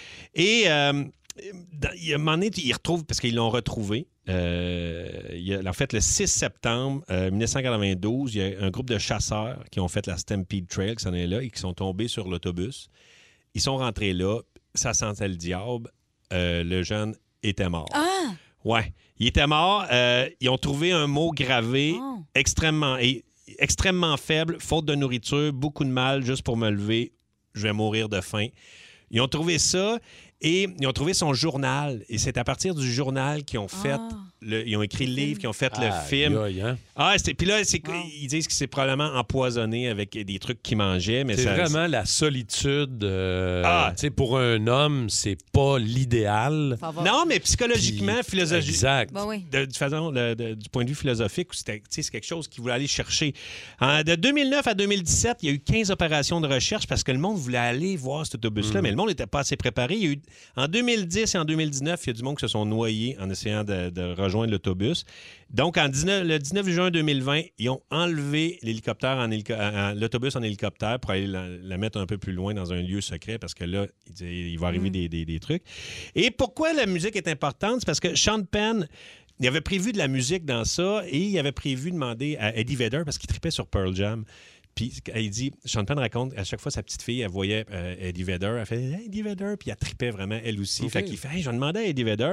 Et euh, il, à un moment donné, il retrouve, parce qu'ils l'ont retrouvé, euh, il a, en fait, le six septembre euh, dix-neuf cent quatre-vingt-douze, il y a un groupe de chasseurs qui ont fait la Stampede Trail, qui s'en est là, et qui sont tombés sur l'autobus. Ils sont rentrés là, ça sentait le diable, euh, le jeune était mort. Ah! Ouais, il était mort. Euh, ils ont trouvé un mot gravé oh. extrêmement, et, extrêmement faible, faute de nourriture, beaucoup de mal, juste pour me lever, je vais mourir de faim. Ils ont trouvé ça et ils ont trouvé son journal. Et c'est à partir du journal qu'ils ont fait... Ah. Le, ils ont écrit le livre, qu'ils ont fait ah, le film. Aïe, hein? Ah, puis là, c'est, ah. ils disent que c'est probablement empoisonné avec des trucs qu'ils mangeaient. Mais c'est ça, vraiment la solitude. Euh, ah. Pour un homme, c'est pas l'idéal. Non, mais psychologiquement, puis, philosophiquement... Exact. Ben oui. de, de façon, de, de, du point de vue philosophique, c'était, c'est quelque chose qu'il voulait aller chercher. En, de deux mille neuf à deux mille dix-sept, il y a eu quinze opérations de recherche parce que le monde voulait aller voir cet autobus-là, mm. mais le monde n'était pas assez préparé. Il y a eu, en deux mille dix et en deux mille dix-neuf, il y a du monde qui se sont noyés en essayant de, de rejoindre l'autobus. Donc, en dix-neuf, le dix-neuf juin deux mille vingt, ils ont enlevé l'hélicoptère en hélico- en, l'autobus en hélicoptère pour aller la, la mettre un peu plus loin dans un lieu secret parce que là, il, il va arriver mm. des, des, des trucs. Et pourquoi la musique est importante? C'est parce que Sean Penn, il avait prévu de la musique dans ça et il avait prévu de demander à Eddie Vedder parce qu'il tripait sur Pearl Jam. Puis il dit, Sean Penn raconte, à chaque fois, sa petite fille, elle voyait euh, Eddie Vedder, elle fait hey, Eddie Vedder, puis elle tripait vraiment, elle aussi. Okay. Fait qu'il fait, hey, je vais demander à Eddie Vedder.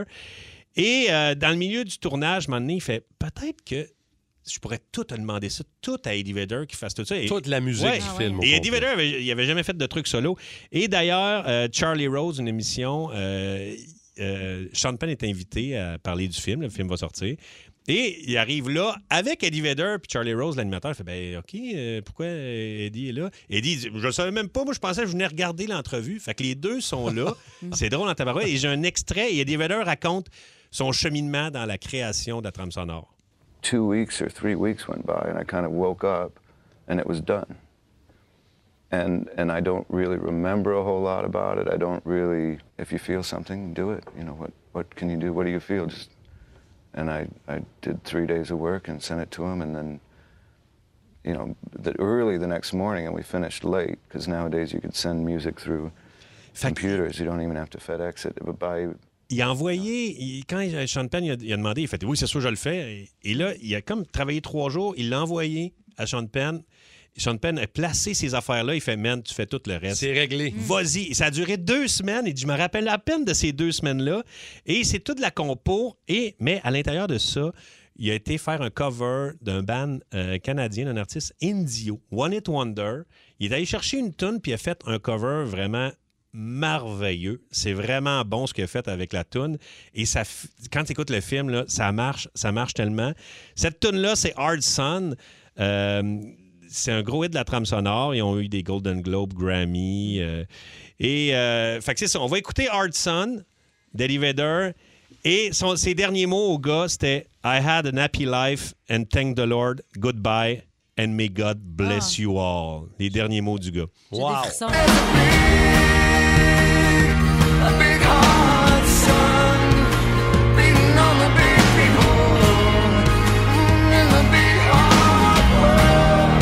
Et euh, dans le milieu du tournage, à un moment donné, il fait, peut-être que je pourrais tout te demander ça, tout à Eddie Vedder qui fasse tout ça. Et, toute la musique ouais. du ah, film. Ouais. Et Eddie Vedder, avait, il avait jamais fait de trucs solo. Et d'ailleurs, euh, Charlie Rose, une émission, euh, euh, Sean Penn est invité à parler du film, le film va sortir. Et il arrive là avec Eddie Vedder puis Charlie Rose, l'animateur. Il fait ben OK, euh, pourquoi Eddie est là? Eddie dit je ne savais même pas, moi je pensais que je venais regarder l'entrevue. Fait que les deux sont là. C'est drôle en tabarouette. Et j'ai un extrait et Eddie Vedder raconte son cheminement dans la création de la trame sonore. Two weeks or three weeks went by and I kind of woke up and it was done. And and I don't really remember a whole lot about it. I don't really, if you feel something, do it. You know, what what can you do? What do you feel? Just And I, I did three days of work and sent it to him. And then, you know, the, early the next morning, and we finished late, because nowadays you could send music through fait computers. You don't even have to FedEx it. But by... Il a envoyé, il, quand Sean Penn il a, il a demandé, il a fait « Oui, c'est sûr, je le fais. » Et, et là, il a comme travaillé trois jours, il l'a envoyé à Sean Penn. Sean Penn a placé ces affaires-là. Il fait, man, tu fais tout le reste. C'est réglé. Vas-y. Ça a duré deux semaines. Et je me rappelle à peine de ces deux semaines-là. Et c'est toute la compo. Et, mais à l'intérieur de ça, il a été faire un cover d'un band euh, canadien, d'un artiste Indio, One Hit Wonder. Il est allé chercher une tune puis il a fait un cover vraiment merveilleux. C'est vraiment bon ce qu'il a fait avec la tune. Et ça, quand tu écoutes le film, là, ça marche, ça marche tellement. Cette tune-là, c'est Hard Sun. Euh, C'est un gros hit de la trame sonore. Ils ont eu des Golden Globe, Grammy. Euh, et, euh, fait que c'est ça. On va écouter Hard Sun d'Eddie Vedder. Et son, ses derniers mots au gars, c'était « I had an happy life and thank the Lord. Goodbye and may God bless ah. you all. » Les derniers mots du gars. J'ai wow. des frissons. A big hard sun beating on the big people in the big hard world.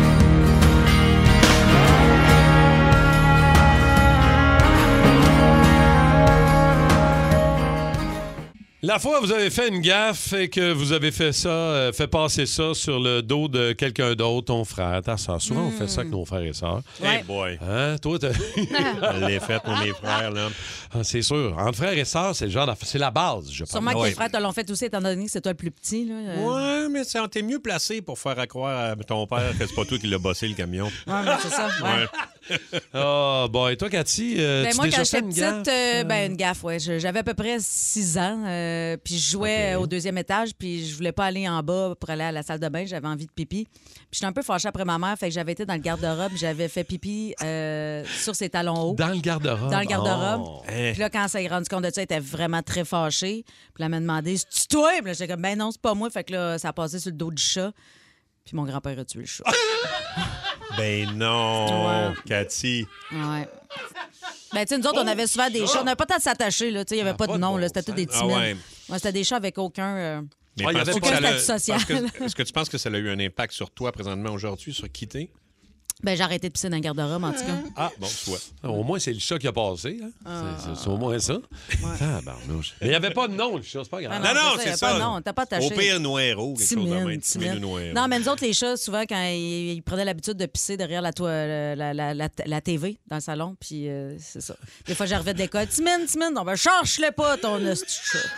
La fois où vous avez fait une gaffe et que vous avez fait ça, euh, fait passer ça sur le dos de quelqu'un d'autre, ton frère, ta soeur. Souvent, mm. on fait ça avec nos frères et sœurs. Ouais. Hey boy. Hein? Toi, t'as... Je l'ai fait pour mes frères, là. Ah, c'est sûr. Entre frères et sœurs, c'est le genre d'affaire. C'est la base, je pense. Sûrement que ouais. tes frères te l'ont fait aussi, étant donné que c'est toi le plus petit. Là. Ouais, mais c'est, t'es mieux placé pour faire croire à ton père que c'est pas toi qui l'as bossé, le camion. Ouais, mais c'est ça. Ouais. ouais. Ah, bon, et toi, Cathy, euh, Ben, tu moi, déjà quand fait j'étais une petite, gaffe? euh, ben, une gaffe, ouais. Je- J'avais à peu près six ans, euh, puis je jouais au deuxième étage, puis je voulais pas aller en bas pour aller à la salle de bain. J'avais envie de pipi. Puis j'étais un peu fâchée après ma mère, fait que j'avais été dans le garde-robe, j'avais fait pipi euh, sur ses talons hauts. Dans le garde-robe? Dans le garde-robe. Oh. Puis là, quand elle s'est rendue compte de ça, elle était vraiment très fâchée. Puis là, elle m'a demandé, c'est-tu toi? Puis là, j'étais comme, ben non, c'est pas moi. Fait que là, ça a passé sur le dos du chat. Puis mon grand-père a tué le chat. Ben non, Ouais. Cathy. Ouais. Ben, tu sais, nous autres, on avait souvent des chats. On n'avait pas tant de s'attacher, là. Tu sais, il n'y avait pas de nom, là. C'était tous des Ah timides. ouais. Ouais, c'était des chats avec aucun. euh, Mais Ah, il y penses-tu avait que pas ça de l'a- statut social. parce que- Est-ce que tu penses que ça a eu un impact sur toi présentement aujourd'hui, sur quitter? Ben, j'ai arrêté de pisser dans le garde-robe, en tout cas. Ah, bon, soit. Au moins, c'est le chat qui a passé. Hein? C'est- C'est, c'est au moins ça. Ah, barnouche. Mais il n'y avait pas de nom, le chat, c'est pas grave. Ah Non, non, il y c'est avait ça. Pas de nom, t'as pas attaché. Au pire, Noiro, quelque chose de Timide, même. timide. Timide ou Noiro. Non, mais nous autres, les chats, souvent, quand ils, ils prenaient l'habitude de pisser derrière la, toi- la, la, la, la- la T V dans le salon, puis euh, c'est ça. Des fois, j'arrivais de l'école. Timide, timide, on ben, cherche-le pas, ton hostie de chat.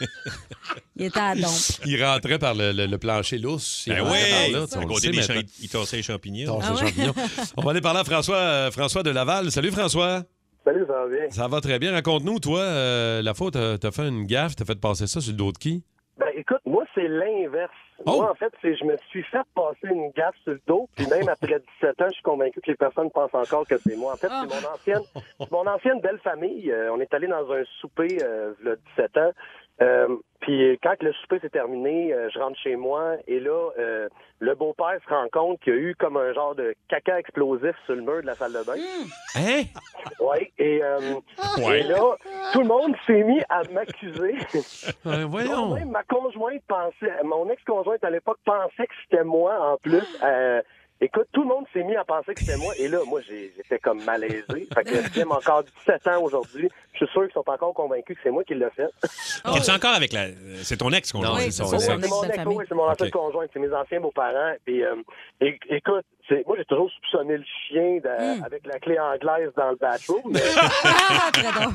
Il était à dompe. Il rentrait par le, le- le plancher lousse. Il Ben rentrait oui, par là, tu sais, à on le côté sait des maintenant. champs, il tassait les champignons. Tassait Ah les ouais? champignons. On va aller parler à François, euh, François de Laval. Salut, François. Salut, ça va bien? Ça va très bien. Raconte-nous, toi, euh, la faute, t'as, t'as fait une gaffe, t'as fait passer ça sur le dos de qui? Ben, écoute, moi, c'est l'inverse. Oh! Moi, en fait, c'est je me suis fait passer une gaffe sur le dos, puis même après dix-sept ans, je suis convaincu que les personnes pensent encore que c'est moi. En fait, c'est mon ancienne, c'est mon ancienne belle famille. Euh, on est allé dans un souper, euh, il y a dix-sept ans. Euh, puis quand le souper s'est terminé, euh, je rentre chez moi et là, euh, le beau-père se rend compte qu'il y a eu comme un genre de caca explosif sur le mur de la salle de bain. Hein? Oui, et, euh, Ouais. et là, tout le monde s'est mis à m'accuser. Euh, voyons. Même ma conjointe pensait, mon ex-conjointe à l'époque pensait que c'était moi en plus. Euh, écoute, tout le monde s'est mis à penser que c'était moi. Et là, moi, j'ai- j'étais comme malaisé. Fait que Jim a encore dix-sept ans aujourd'hui. Je suis sûr qu'ils sont encore convaincus que c'est moi qui l'ai fait. Es-tu encore avec la. C'est ton ex qu'on Non, a. c'est son Oui, ex. c'est mon Belle ex, famille. oui, c'est mon ancienne Ok. conjointe, c'est mes anciens beaux-parents. Puis, euh, é- écoute, c'est- moi, j'ai toujours soupçonné le chien de- avec la clé anglaise dans le bathroom. Mais, Ah, très drôle.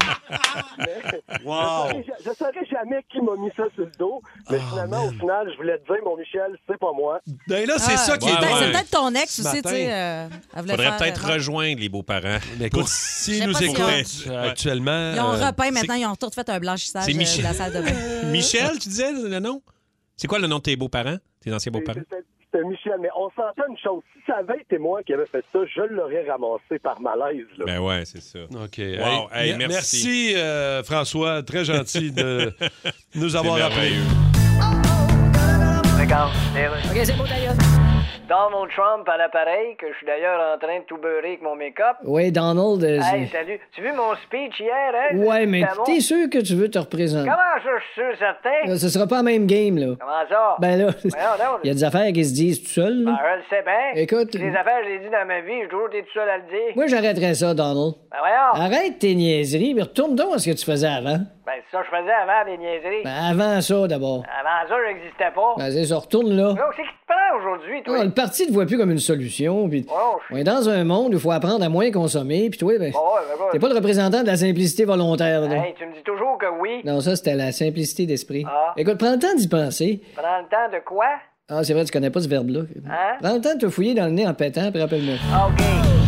mais- Wow. je saurais- je saurais jamais qui m'a mis ça sur le dos. Mais finalement, au final, je voulais te dire, mon Michel, c'est pas moi. Ben là, c'est Ah, ça qui c'est est peut-être- drôle. C'est peut-être ton ex Ce aussi, tu matin. sais. euh, elle voulait Faudrait faire, peut-être euh, rejoindre les beaux-parents. Mais écoute, Pour- Je s'ils sais nous pas si écoutent on- euh, actuellement... Ils ont euh, repeint maintenant, ils ont tout fait un blanchissage C'est euh, Michel. de la salle de bain. Michel, tu disais le nom? C'est quoi le nom de tes beaux-parents? Tes anciens beaux-parents? C'était c'était Michel, mais on s'entend une chose. Si ça avait été moi qui avais fait ça, je l'aurais ramassé par malaise. Là. Ben ouais, c'est ça. OK. Wow, hey, Hey, merci. merci, euh, François. Très gentil de nous avoir C'est appelé. merveilleux. Regarde, OK, c'est bon d'ailleurs. Donald Trump à l'appareil, que je suis d'ailleurs en train de tout beurrer avec mon make-up. Oui, Donald. euh, Hey, c'est- salut. Tu as vu mon speech hier, hein? ouais, mais C'était bon? t'es sûr que tu veux te représenter? Comment ça, je suis sûr, certain? Euh, Ce sera pas la même game, là. Comment ça? Ben là, Voyons donc. il y a des affaires qui se disent tout seul. Ben, là. je le sais bien. Écoute- Les affaires, je les dis dans ma vie, j'ai toujours été tout seul à le dire. Moi, j'arrêterais ça, Donald. Ben, voyons. Arrête tes niaiseries, mais retourne donc à ce que tu faisais avant. Ben, c'est ça que je faisais avant, des niaiseries. Ben, avant ça, d'abord. Avant ça, j'existais pas. Ben, c'est ça, retourne là. Donc, c'est qui te prend aujourd'hui, toi? Ah, le parti te voit plus comme une solution. Puis Oh, on est dans un monde où il faut apprendre à moins consommer. Puis toi, ben, Bon, ouais, ben, t'es pas le représentant de la simplicité volontaire. Là. Hey, tu me dis toujours que oui. Non, ça, c'était la simplicité d'esprit. Ah. Écoute, prends le temps d'y penser. Prends le temps de quoi? Ah, c'est vrai, tu connais pas ce verbe-là. Hein? Prends le temps de te fouiller dans le nez en pétant, puis rappelle-moi. OK.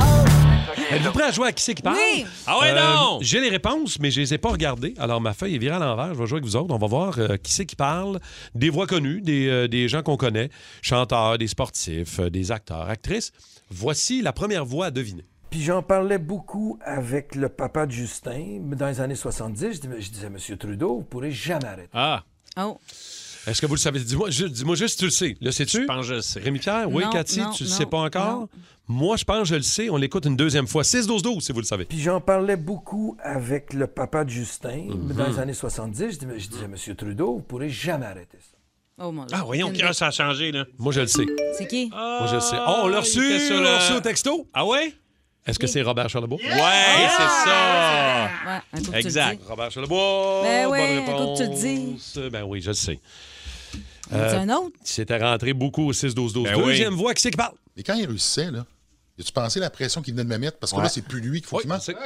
Êtes-vous prêt à jouer à Qui c'est qui parle? Oui. Ah ouais, non! J'ai les réponses, mais je les ai pas regardées. Alors, ma feuille est virée à l'envers. Je vais jouer avec vous autres. On va voir euh, qui c'est qui parle. Des voix connues, des, euh, des gens qu'on connaît, chanteurs, des sportifs, euh, des acteurs, actrices. Voici la première voix à deviner. Puis j'en parlais beaucoup avec le papa de Justin. Dans les années soixante-dix, je disais, je disais Monsieur Trudeau, vous pourrez jamais arrêter. Ah, Oh. Est-ce que vous le savez? Dis-moi ju- dis-moi juste si tu le sais. Le sais-tu? je pense que je le sais. Rémi-Pierre? Oui, Non, Cathy? non, tu le non, sais pas encore? non. Moi, je pense que je le sais. On l'écoute une deuxième fois. six douze douze, si vous le savez. Puis j'en parlais beaucoup avec le papa de Justin. Mhm. Dans les années soixante-dix, je disais, je disais Monsieur Trudeau, vous pourrez jamais arrêter ça. Oh mon Dieu. Ah, voyons, Une- que ça a changé, là. Moi, je le sais. C'est qui? Moi, je le sais. Oh, on l'a reçu! il était sur On le- l'a reçu au texto. Ah ouais? Est-ce que c'est Robert Charlebois? Ouais, c'est ça! Ouais, un coup que tu le Exact. dis. Robert Charlebois. Ben bonne oui, un réponse. coup que tu le dis. Ben oui, je le sais. Y a-tu un autre? C'était rentré beaucoup au six douze douze. Ben oui. Deuxième voix, qui c'est qui parle? Et quand il réussissait, là, as-tu pensé la pression qu'il venait de me mettre? Parce que Ouais. là, c'est plus lui qu'il faut Oui, qu'il mente. c'est-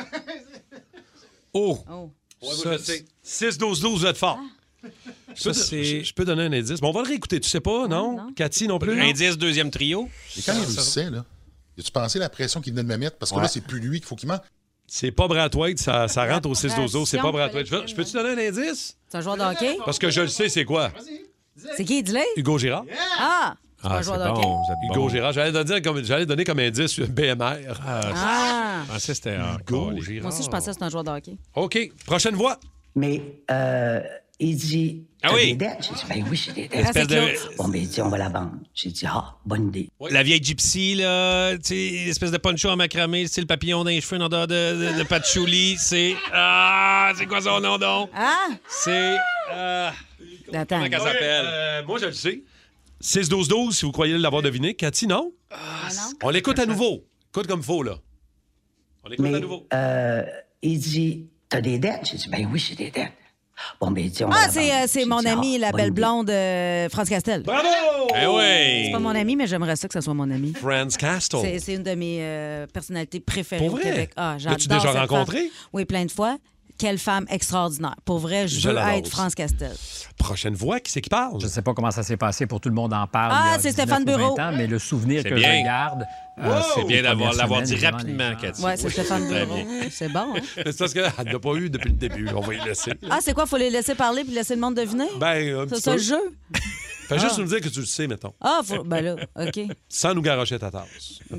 Oh! Oh. Ça, six douze douze, vous êtes fort. Je peux, Ça, te- c'est- je- je peux donner un indice. Mais on va le réécouter. Tu sais pas, non? non. Cathy non plus? Indice, deuxième trio. Et quand il réussissait, là, As-tu pensé la pression qu'il venait de me mettre? Parce que Ouais. là, c'est plus lui qu'il faut qu'il mente. C'est pas Brad White, ça, ça rentre au six douze douze. C'est pas Brad White. Attention, Je peux-tu donner un indice? C'est un joueur de hockey? Parce que je le sais, c'est quoi? C'est qui, dis-le? Hugo Girard. Ah! C'est pas un joueur de hockey. Hugo Girard. J'allais donner comme, j'allais donner comme indice B M R. Ah! Je pensais que c'était Hugo Moi Girard. aussi, je pensais que c'était un joueur de hockey. OK. Prochaine voix. Mais euh, il dit, Ah t'as oui. des dettes? J'ai dit, ben oui, j'ai des dettes. Espèce de- Bon, ben il dit, on va la vendre. J'ai dit, ah, bonne idée. La vieille gypsy, là, tu sais, espèce de poncho en macramé, c'est le papillon dans les cheveux, en dehors de, de, de patchouli. C'est. Ah, c'est quoi son nom, donc? Ah! C'est. Euh, Attends. comment qu'elle s'appelle? Euh, moi, je le sais. six douze douze, si vous croyez l'avoir deviné. Cathy, non? On l'écoute à nouveau. Écoute comme faux, là. On l'écoute Mais à nouveau. euh, il dit, t'as des dettes? J'ai dit, ben oui, j'ai des dettes. Bon, ben il dit, on va Ah, la c'est, vendre. euh, c'est J'ai mon dit, amie, ah, la bonne belle idée. blonde euh, France Castel. Bravo! Eh oui! C'est pas mon amie, mais j'aimerais ça que ce soit mon amie. Franz Castle. C'est, c'est une de mes euh, personnalités préférées Pour au vrai? Québec. Ah, j'adore L'as-tu déjà cette femme. rencontrée? Oui, plein de fois. Quelle femme extraordinaire. Pour vrai, je Je veux l'adore être aussi. France Castel. Prochaine voix, qui c'est qui parle? Je ne sais pas comment ça s'est passé pour tout le monde en parle. Ah, il y a c'est dix-neuf Stéphane ou vingt Bureau. ans, mais le souvenir C'est que bien. je garde, euh, Wow! c'est C'est bien les d'avoir- premières l'avoir semaines, dit évidemment, rapidement, les gens- Cathy. Oui, c'est Oui, Stéphane très Bureau. bien. C'est bon. hein? C'est parce qu'elle n'a pas eu depuis le début. On va y laisser. Ah, c'est quoi? Faut les laisser parler puis laisser le monde deviner? Ben, un C'est petit ça peu. le jeu? Fais juste Ah. nous dire que tu le sais, mettons. Ah, faut... ben là, OK. Sans nous garocher ta tasse. OK.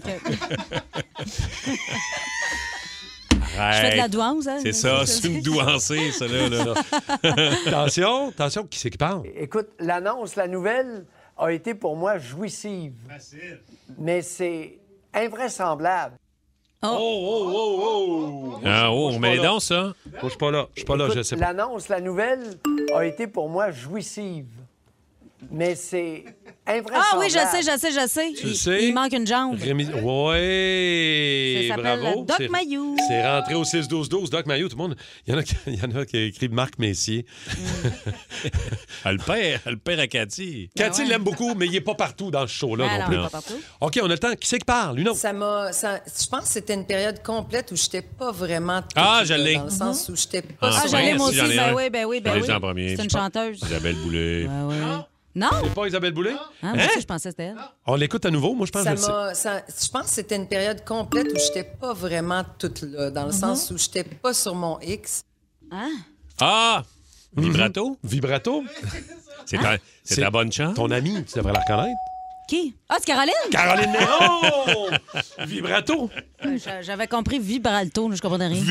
Je fais de la douance, hein? C'est ça, c'est une douancée, ça, là. là. Attention, attention, qui c'est qui parle? Écoute, l'annonce, la nouvelle a été pour moi jouissive. Mais c'est invraisemblable. Oh, oh, oh, oh! Ah, oh, Je mais suis pas là. donc, ça. Je suis pas là. Je suis pas là, Écoute, je sais pas. l'annonce, la nouvelle a été pour moi jouissive. Mais c'est invraisemblable. Ah oui, je sais, je sais, je sais. Tu le il, sais? il manque une jambe. Rémi... Ouais! Ça s'appelle Bravo. Doc C'est- Mayou. C'est rentré au six douze douze. Doc Mayou, tout le monde. Il y en a qui, il y en a qui écrivent Marc Messier. Ah, le père, le père à Cathy. Cathy l'aime beaucoup, mais il n'est pas partout dans ce show-là Ah non non, plus. pas partout. OK, on a le temps. Qui c'est qui parle? Lui, non. Ça m'a. ça- je pense que c'était une période complète où j'étais pas vraiment. toute Ah, là, je l'ai. Dans le sens où j'étais pas. Ah, sur- j'allais moi si, aussi. j'en ai Ben un. oui, ben oui, ben J'en ai oui. dit en premier. C'est une Je pense- chanteuse. Isabelle Boulay. Ben oui. Non? C'est pas Isabelle Boulay? Ah, moi aussi, je pensais que c'était elle. On l'écoute à nouveau. Moi, je pense Ça que je le sais. m'a. ça- je pense que c'était une période complète où j'étais pas vraiment toute là, dans le sens où j'étais pas sur mon X. Hein? Ah! Vibrato? Vibrato? C'est ta, c'est ta bonne chance? Ton ami, tu devrais la reconnaître. Qui? Ah, c'est Caroline? Caroline Néron! Vibrato! Euh, j'a- J'avais compris vibralto, je comprenais rien.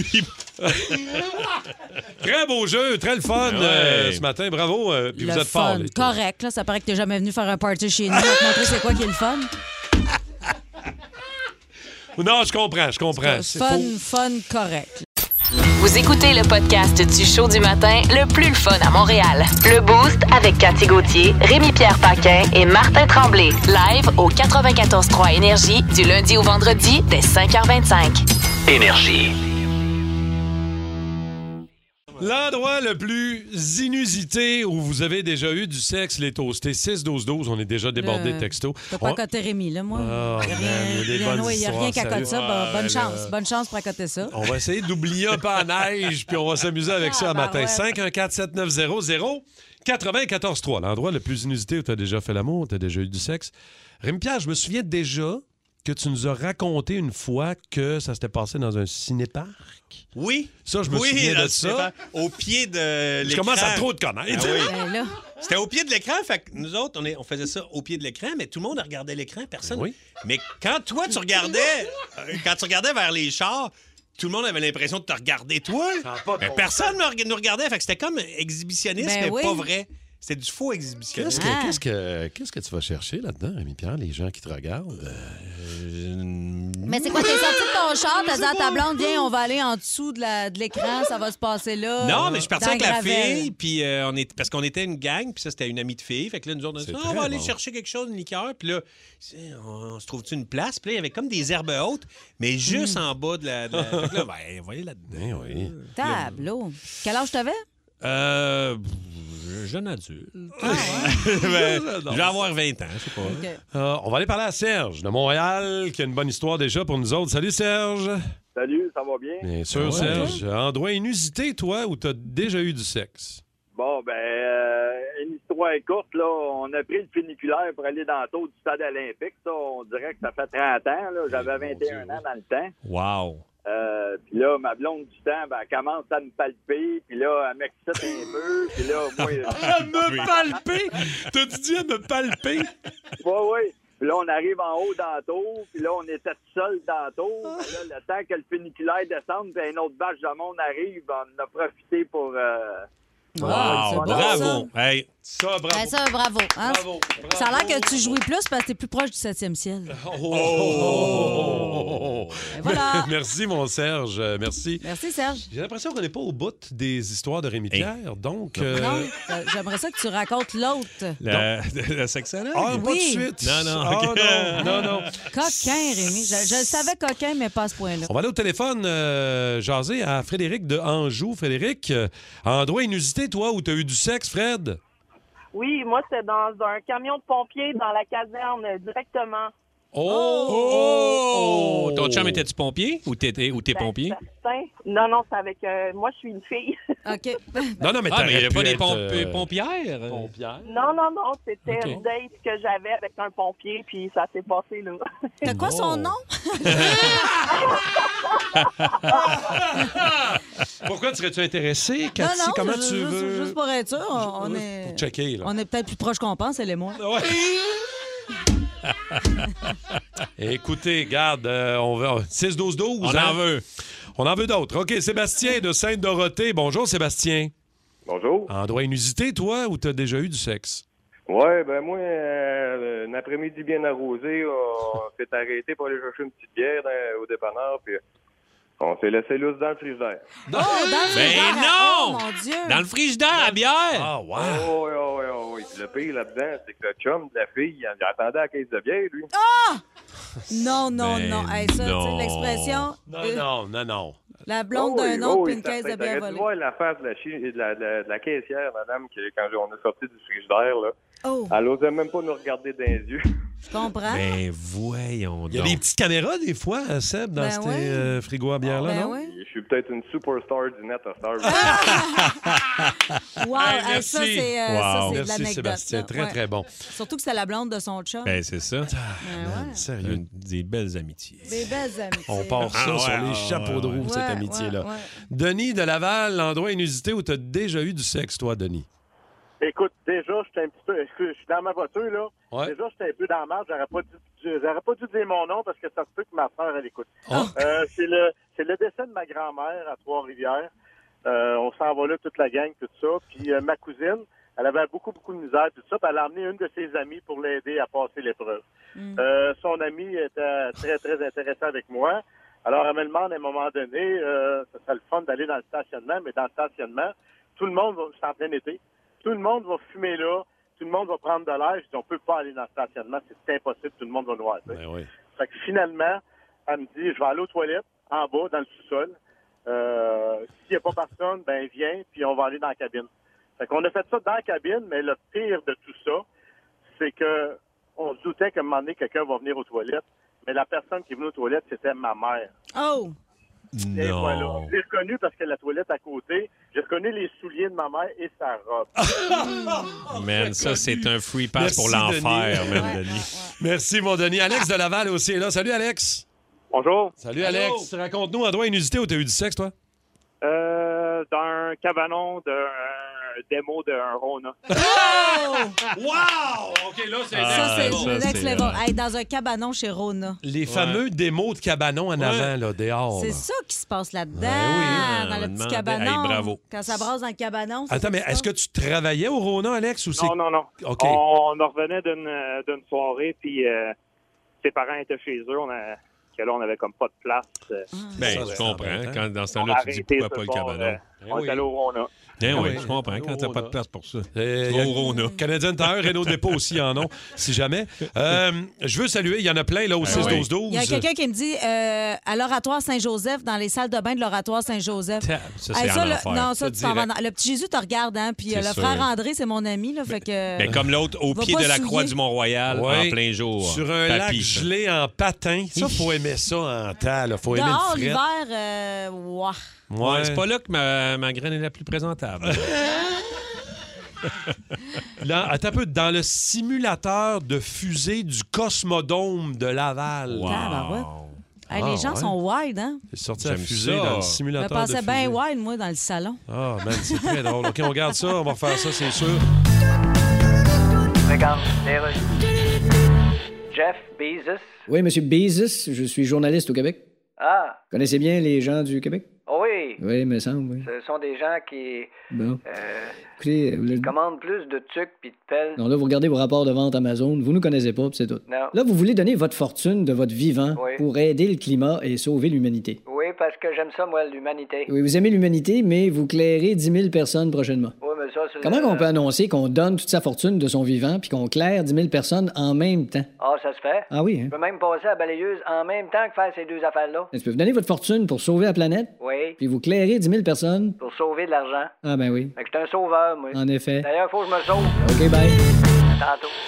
Très beau jeu, très le fun Ouais. euh, ce matin. Bravo. euh, Puis Le vous êtes forts. fun. les deux. Correct, là. Ça paraît que t'es jamais venu faire un party chez nous. On va te montrer c'est quoi qui est le fun. Non, je comprends, je comprends. C'est Fun, faux. fun, correct. Vous écoutez le podcast du show du matin le plus le fun à Montréal. Le Boost avec Cathy Gauthier, Rémi-Pierre Paquin et Martin Tremblay. Live au quatre-vingt-quatorze trois Énergie du lundi au vendredi dès cinq heures vingt-cinq. Énergie. L'endroit le plus inusité où vous avez déjà eu du sexe, les toastés. six douze douze, on est déjà débordé de textos. T'as pas On- accoté Rémi, là, moi. Oh, Il y a man, rien, il y a des il y a- bonnes oui, il y a rien histoires, qu'à côté ça. sérieux. Bah, bonne Ouais, chance. là. Bonne chance pour accoter ça. On va essayer d'oublier un peu en neige, puis on va s'amuser avec ça Ah, un ben matin. ouais. cinq un quatre sept neuf zéro zéro quatre-vingt-quatorze trois, l'endroit le plus inusité où tu as déjà fait l'amour, où tu as déjà eu du sexe. Rémi-Pierre, je me souviens déjà que tu nous as raconté une fois que ça s'était passé dans un cinéparc. Oui. Ça, je me oui, souviens dans de le ça. cinéma, au pied de l'écran. Je commence à trop te connaître. Ah oui. Ben là. C'était au pied de l'écran, fait que nous autres, on, est, on faisait ça au pied de l'écran, mais tout le monde regardait l'écran, personne. Oui. Mais quand toi, tu regardais, euh, quand tu regardais vers les chars, tout le monde avait l'impression de te regarder, toi. Mais personne ne reg- nous regardait, fait que c'était comme exhibitionniste, Ben mais oui. pas vrai. C'était du faux exhibitionnisme. Qu'est-ce que, Ah. qu'est-ce, que, qu'est-ce que tu vas chercher là-dedans, Rémi-Pierre, les gens qui te regardent? Mais c'est quoi, t'es sorti de ton char, t'as dit à ta blonde, viens, on va aller en dessous de, la, de l'écran, ça va se passer là. Non, mais je suis parti dans avec la Gravel. fille, puis euh, on est, parce qu'on était une gang, puis ça, c'était une amie de fille. Fait que là, nous autres, on a dit, C'est Ah, on va très aller bon. chercher quelque chose, une liqueur. Puis là, c'est- on, on se trouve-tu une place? Puis là, il y avait comme des herbes hautes, mais juste en bas de la. de la- Fait que là, ben, voyez là-dedans. Eh oui. Tableau. Quel âge t'avais? Euh. Jeune adulte. Ah, Ben, je vais avoir vingt ans, je sais pas. OK. Euh, on va aller parler à Serge de Montréal, qui a une bonne histoire déjà pour nous autres. Salut, Serge. Salut, ça va bien? Bien sûr, Ouais. Serge. Endroit inusité, toi, où tu as déjà eu du sexe? Bon, ben, euh, une histoire l'histoire est courte, là, on a pris le funiculaire pour aller dans le taux du stade olympique. Ça, on dirait que ça fait trente ans. Là. J'avais vingt et un ans dans le temps. Wow! Euh, puis là, ma blonde du temps, ben, elle commence à me palper. Puis là, elle m'excite un peu. Puis là, moi... Elle me palper? T'as-tu dit elle me palper? Oui, oui. Puis là, on arrive en haut dans le tour. Puis là, on était tout seul dans le tour. Puis là, le temps que le funiculaire descende, puis une autre bâche de monde arrive, on a profité pour... Euh, Wow! c'est bon, Bravo! Hey, ça, bravo! Ben, ça, bravo. Hein? Bravo, bravo. Ça a l'air que tu jouis plus parce que t'es plus proche du septième ciel. Oh! Et voilà. Merci, mon Serge. Euh, Merci. Merci, Serge. J'ai l'impression qu'on n'est pas au bout des histoires de Rémi Pierre, donc... euh, Non, euh, j'aimerais ça que tu racontes l'autre. la, la sexologue? Ah, pas Oui. de suite. Non, non, Ah, ok. non, non, non. Coquin, Rémi. Je, je le savais coquin, mais pas à ce point-là. On va aller au téléphone euh, jaser à Frédéric de Anjou. Frédéric, euh, endroit inusité, toi, où tu as eu du sexe, Fred? Oui, moi, c'était dans un camion de pompiers dans la caserne euh, directement. Oh! Oh! Ton chum était-tu pompier ou t'étais ou t'es Ben, pompier? certain. Non, non, c'est avec... euh, moi, je suis une fille. OK. Non, non, mais Ah, mais il n'y t'aurais a pas pu des être, pomp- euh, pompières? Pompière? Non, non, non, c'était OK. une date que j'avais avec un pompier, puis ça s'est passé là. T'as quoi son nom? Pourquoi serais-tu intéressé, Non, Cathy? non, Comment juste, tu juste- veux? juste pour être sûr, on, on est... Pour checker, là. On est peut-être plus proche qu'on pense, elle et moi. Écoutez, garde, euh, on veut six douze douze. On hein? en veut. On en veut d'autres. OK, Sébastien de Sainte-Dorothée. Bonjour, Sébastien. Bonjour. Endroit inusité, toi, ou t'as déjà eu du sexe? Ouais, ben moi, euh, un après-midi bien arrosé, on s'est arrêté pour aller chercher une petite bière dans- au dépanneur, puis on s'est laissé lousse dans le frigidaire. Oh, dans le Ben frigidaire! non! Oh, mon Dieu! Dans le frigidaire à bière! Ah, wow! Oh, oui, oh, oui, oh, oui. Puis le pire là-dedans, c'est que le chum de la fille, il attendait à la caisse de bière, lui. Ah! Non, non, Ben non. Hey, ça, tu sais, non. l'expression... Non, euh, non, non, non. La blonde Oh, oui, d'un oh, autre oui, puis une caisse de certain. bière T'aurais dû volée. voir la face de la, chi- de la, de la- de la caissière, madame, qui, quand on est sorti du frigidaire, là. Oh. Elle n'osait même pas nous regarder dans les yeux. Je comprends. Ben voyons Il y a donc. des petites caméras, des fois, euh, Seb, dans Ben ces ouais. euh, frigos à bière-là, Ben non? ouais. Je suis peut-être une superstar du net à Star. Wow, Hey, hey, ça, merci. c'est euh, Wow. ça, c'est de Merci, l'anecdote. Sébastien. là. Très, Ouais. très bon. Surtout que c'est la blonde de son chum. Ben c'est ça. Ben ouais. Sérieux. Une- des belles amitiés. Des belles amitiés. On part ça Ah ouais, sur ah les ouais, chapeaux de roue, ouais. cette Ouais, amitié-là. ouais, ouais. Denis de Laval, l'endroit inusité où tu as déjà eu du sexe, toi, Denis? Écoute, déjà, j'étais un petit peu. Je suis dans ma voiture, là. Ouais. Déjà, j'étais un peu dans la marge. J'aurais pas dû, j'aurais pas dû dire mon nom parce que ça se peut que ma soeur, elle écoute. Oh. Euh, c'est le, c'est le décès de ma grand-mère à Trois-Rivières. Euh, on s'en va là, toute la gang, tout ça. Puis euh, ma cousine, elle avait beaucoup, beaucoup de misère, tout ça. Puis elle a emmené une de ses amies pour l'aider à passer l'épreuve. Mm. Euh, son amie était très, très intéressée avec moi. Alors, elle me demande à un moment donné, euh, ça serait le fun d'aller dans le stationnement, mais dans le stationnement, tout le monde va, c'est en plein été, tout le monde va fumer là, tout le monde va prendre de l'air. Je dis, on peut pas aller dans le stationnement, c'est impossible, tout le monde va noir. Ben oui. Fait que finalement, elle me dit, je vais aller aux toilettes, en bas, dans le sous-sol. Euh, s'il n'y a pas personne, ben viens, puis on va aller dans la cabine. Fait qu'on a fait ça dans la cabine, mais le pire de tout ça, c'est que on se doutait qu'à un moment donné, quelqu'un va venir aux toilettes, mais la personne qui est venue aux toilettes, c'était ma mère. Oh! Et Non. voilà. Je l'ai reconnu parce que la toilette à côté, j'ai reconnu les souliers de ma mère et sa robe. Man, ça, c'est un free pass Merci, pour l'enfer, Denis. man, Denis. Merci, mon Denis. Alex de Laval aussi est là. Salut, Alex. Bonjour. Salut, Alex. Raconte-nous, endroit inusité où tu as eu du sexe, toi? Euh, dans un cabanon d'un démo d'un Rona. Wow! OK, là, c'est Ça, c'est ça, le next c'est, level. euh, Hey, dans un cabanon chez Rona. Les fameux démos de cabanon en avant, là, dehors. C'est là. ça qui se passe là-dedans, Ben oui, dans on le me petit demandait. cabanon. Hey, bravo. Quand ça brasse dans le cabanon. c'est Attends, mais ça? est-ce que tu travaillais au Rona, Alex, ou c'est... Non, non, non. OK. On, on revenait d'une euh, d'une soirée, puis euh, ses parents étaient chez eux. On a, que là, on avait comme pas de place. euh, Ben, Ça, je ça, comprends. ça, Quand, dans ce on a temps-là, tu dis arrêté pourquoi ce pas le soir, cabanon. euh, on est allé au Rona. Ben Ah oui, oui. je comprends. Quand t'as Rona. pas de place pour ça. Euh, Tu vas au Rona. Canadien Tire, Renault Dépôt aussi en ont, si jamais. Euh, je veux saluer, il y en a plein là au Ben six douze Il y a douze. quelqu'un qui me dit euh, à l'oratoire Saint-Joseph, dans les salles de bain de l'oratoire Saint-Joseph. Ça, c'est Hey, en ça, là, enfer. non, ça, Ça, tu t'en vas direct. dans- Le petit Jésus te regarde, hein? Puis euh, C'est le sûr. frère André, c'est mon ami, là. Fait que. Ben, comme l'autre au Va pied pas de la souiller. croix du Mont-Royal Ouais. en plein jour. Sur un lac Papy, ça. gelé en patin. Ça, faut aimer ça en temps. Là. Faut aimer Dehors, le fret. l'hiver, euh, ouah. Ouais, c'est pas là que ma, ma graine est la plus présentable. Là, attends un peu, dans le simulateur de fusée du Cosmodome de Laval. Wow. Tabarouette. Hey, Ah, les gens ouais. sont wild, hein? C'est sorti à J'aime fusée ça. dans le Je simulateur me de pensais fusée. bien wild, moi, dans le salon. Ah, man, c'est très drôle. OK, on regarde ça, on va faire ça, c'est sûr. Regarde, les rues. Jeff Bezos. Oui, Monsieur Bezos, je suis journaliste au Québec. Ah, Connaissez bien les gens du Québec? oh oui. Oui, me semble, oui. Ce sont des gens qui, Bon. euh, Écoutez, le- qui commandent plus de tucs puis de pelles. non, là, vous regardez vos rapports de vente Amazon, vous nous connaissez pas, puis c'est tout. Non. Là, vous voulez donner votre fortune de votre vivant Oui. pour aider le climat et sauver l'humanité. Oui, parce que j'aime ça, moi, l'humanité. Oui, vous aimez l'humanité, mais vous clairez dix mille personnes prochainement. Oui, mais ça, c'est... Comment on peut annoncer qu'on donne toute sa fortune de son vivant puis qu'on claire dix mille personnes en même temps? Ah, ça se fait. Ah oui, Je hein? peux même passer à la balayeuse en même temps que faire ces deux affaires-là. Est-ce que vous donnez votre fortune pour sauver la planète, Oui, puis vous clairez dix mille personnes? pour sauver de l'argent. Ah ben oui, Fait que je suis un sauveur, moi. en effet. D'ailleurs, faut que je me sauve. OK, bye. À tantôt.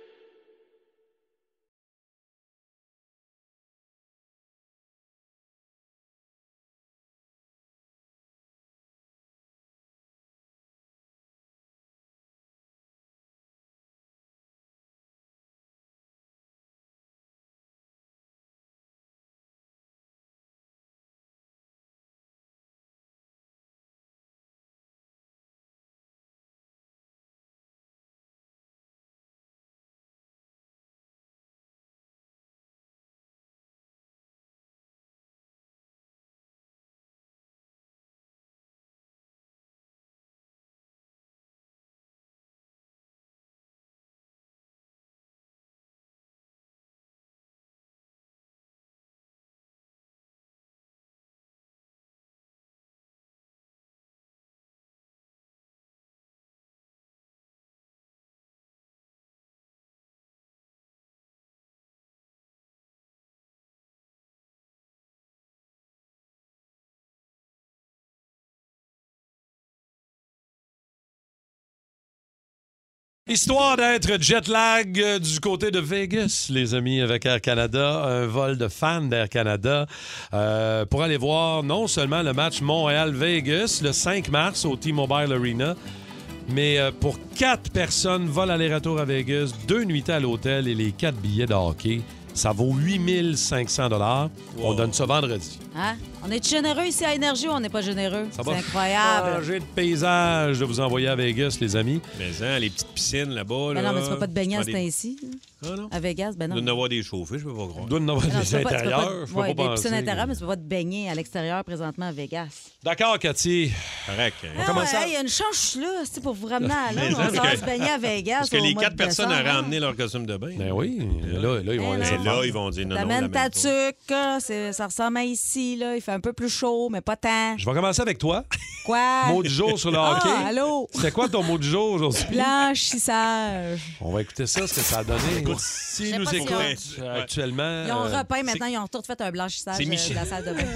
Histoire d'être jet lag euh, du côté de Vegas, les amis, avec Air Canada, un vol de fans d'Air Canada euh, pour aller voir non seulement le match Montréal-Vegas le cinq mars au T-Mobile Arena, mais euh, pour quatre personnes, vol aller-retour à Vegas, deux nuitées à l'hôtel et les quatre billets de hockey. Ça vaut huit mille cinq cents dollars. On donne ça vendredi. Hein? On est généreux ici à Énergie ou on n'est pas généreux? Ça C'est va incroyable. changer de paysage de vous envoyer à Vegas, les amis. Mais hein, les petites piscines là-bas. Ben là, non, mais tu peux pas te baigner à tu ce prends des- temps-ci. Ah non? À Vegas, ben Il non. doit y en avoir des chauffés, je peux pas croire. Il doit y en avoir Ben non, des tu peux pas- tu peux pas- intérieurs. Je peux ouais, pas des penser. piscines intérieures, mais tu peux pas te baigner à l'extérieur présentement à Vegas. D'accord, Cathy. Correct. Ah commence ouais, à- hey, il y a une chance là, c'est pour vous ramener à là. Mais On non, s'en va que- se baigner à Vegas. Parce que au les mois quatre de personnes décembre, auraient hein. emmené leur costume de bain. Ben oui. Là, là, ils vont Eh laisser non. Et là, ils vont dire non, non, T'amènes la ta même tuque, là, c'est- ça ressemble à ici, là. Il fait un peu plus chaud, mais pas tant. Je vais commencer avec toi. Quoi? Mot du jour sur le Ah, hockey. allô? C'était quoi ton mot du jour aujourd'hui? Blanchissage. On va écouter ça, ce que ça a donné. S'ils Je sais nous pas si écoutent on- euh, actuellement. Ils ont euh, repeint maintenant, ils ont tout fait un blanchissage c'est euh, Michel. de la salle de bain.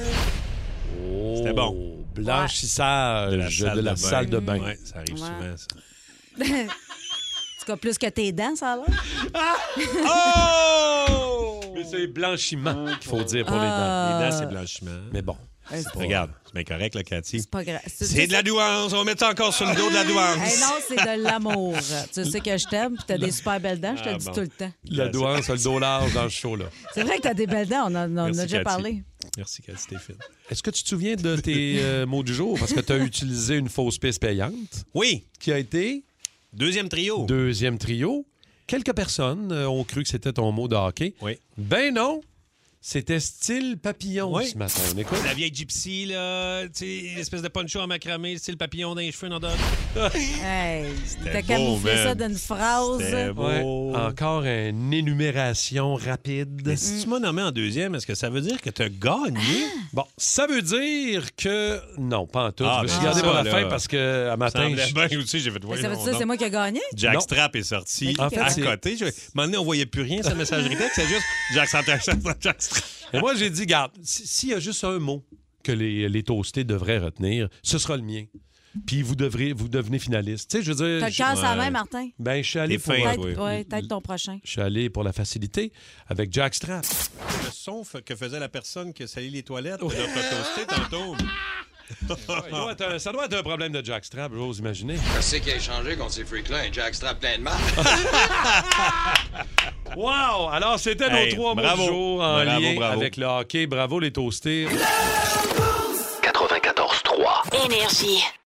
Oh, C'était bon. Blanchissage De la salle de la de bain. salle de bain. Ouais, ça arrive Ouais. souvent, ça. En tout cas, plus que tes dents, ça a l'air. Oh! Mais c'est blanchiment qu'il faut dire pour Ah. les dents. Les dents, c'est blanchiment. Mais bon. Ouais, c'est pas- Regarde, c'est bien correct, là, Cathy. C'est pas grave. C'est de la douance. On va mettre ça encore sur le dos de la douance. Hey, non, c'est de l'amour. Tu sais que je t'aime, puis t'as des super belles dents, je te Ah, le dis bon. tout le temps. La douance a le dos large dans ce show-là. C'est vrai que t'as des belles dents, on en on en a Merci, déjà Cathy. parlé. Merci, Cathy, t'es fine. Est-ce que tu te souviens de tes euh, mots du jour? Parce que tu as utilisé une fausse piste payante. Oui. Qui a été? Deuxième trio. Deuxième trio. Quelques personnes euh, ont cru que c'était ton mot de hockey. Oui. Ben non! C'était style papillon Oui. ce matin. On écoute. La vieille gypsy, là, tu sais, l'espèce de poncho en macramé, style papillon dans les cheveux, non d'autres. Hey, t'as beau, camouflé man. ça d'une phrase. C'était beau. Ouais. Encore une énumération rapide. Mais si tu m'as nommé en deuxième, est-ce que ça veut dire que tu as gagné? Bon, ça veut dire que... Non, pas en tout. Ah, je me suis ben, gardé ça, pour la là. fin parce que à matin... Semblait je- bien aussi, j'ai fait Mais ça veut dire que c'est moi qui ai gagné? Jack Non. Strap est sorti Mais qui En fait, à c'est- côté. Je... À un moment donné, on voyait plus rien, sa messagerie texte. C'est juste Jack Strap. Jack Strap. Et moi, j'ai dit, garde, si- s'il y a juste un mot que les, les toastés devraient retenir, ce sera le mien. Puis vous devrez, vous devenez finaliste. Tu sais, je veux dire... T'as le je- cœur sur la ouais. main, Martin? Ben, je suis allé T'es pour... fin, euh, toi. Peut-être ouais, peut-être ton prochain. Je suis allé pour la facilité avec Jack Strap. Le son f- que faisait la personne qui a sali les toilettes de notre toasté tantôt. Ça doit être un- ça doit être un problème de jackstrap, j'ose imaginer. Qu'est-ce qui a changé contre ces freaks-là? Un jackstrap plein de marde. Wow! Alors, c'était Hey, nos trois mots bravo. du jour en Bravo, lien bravo. avec le hockey. Bravo, les toastés. quatre-vingt-quatorze trois. Énergie.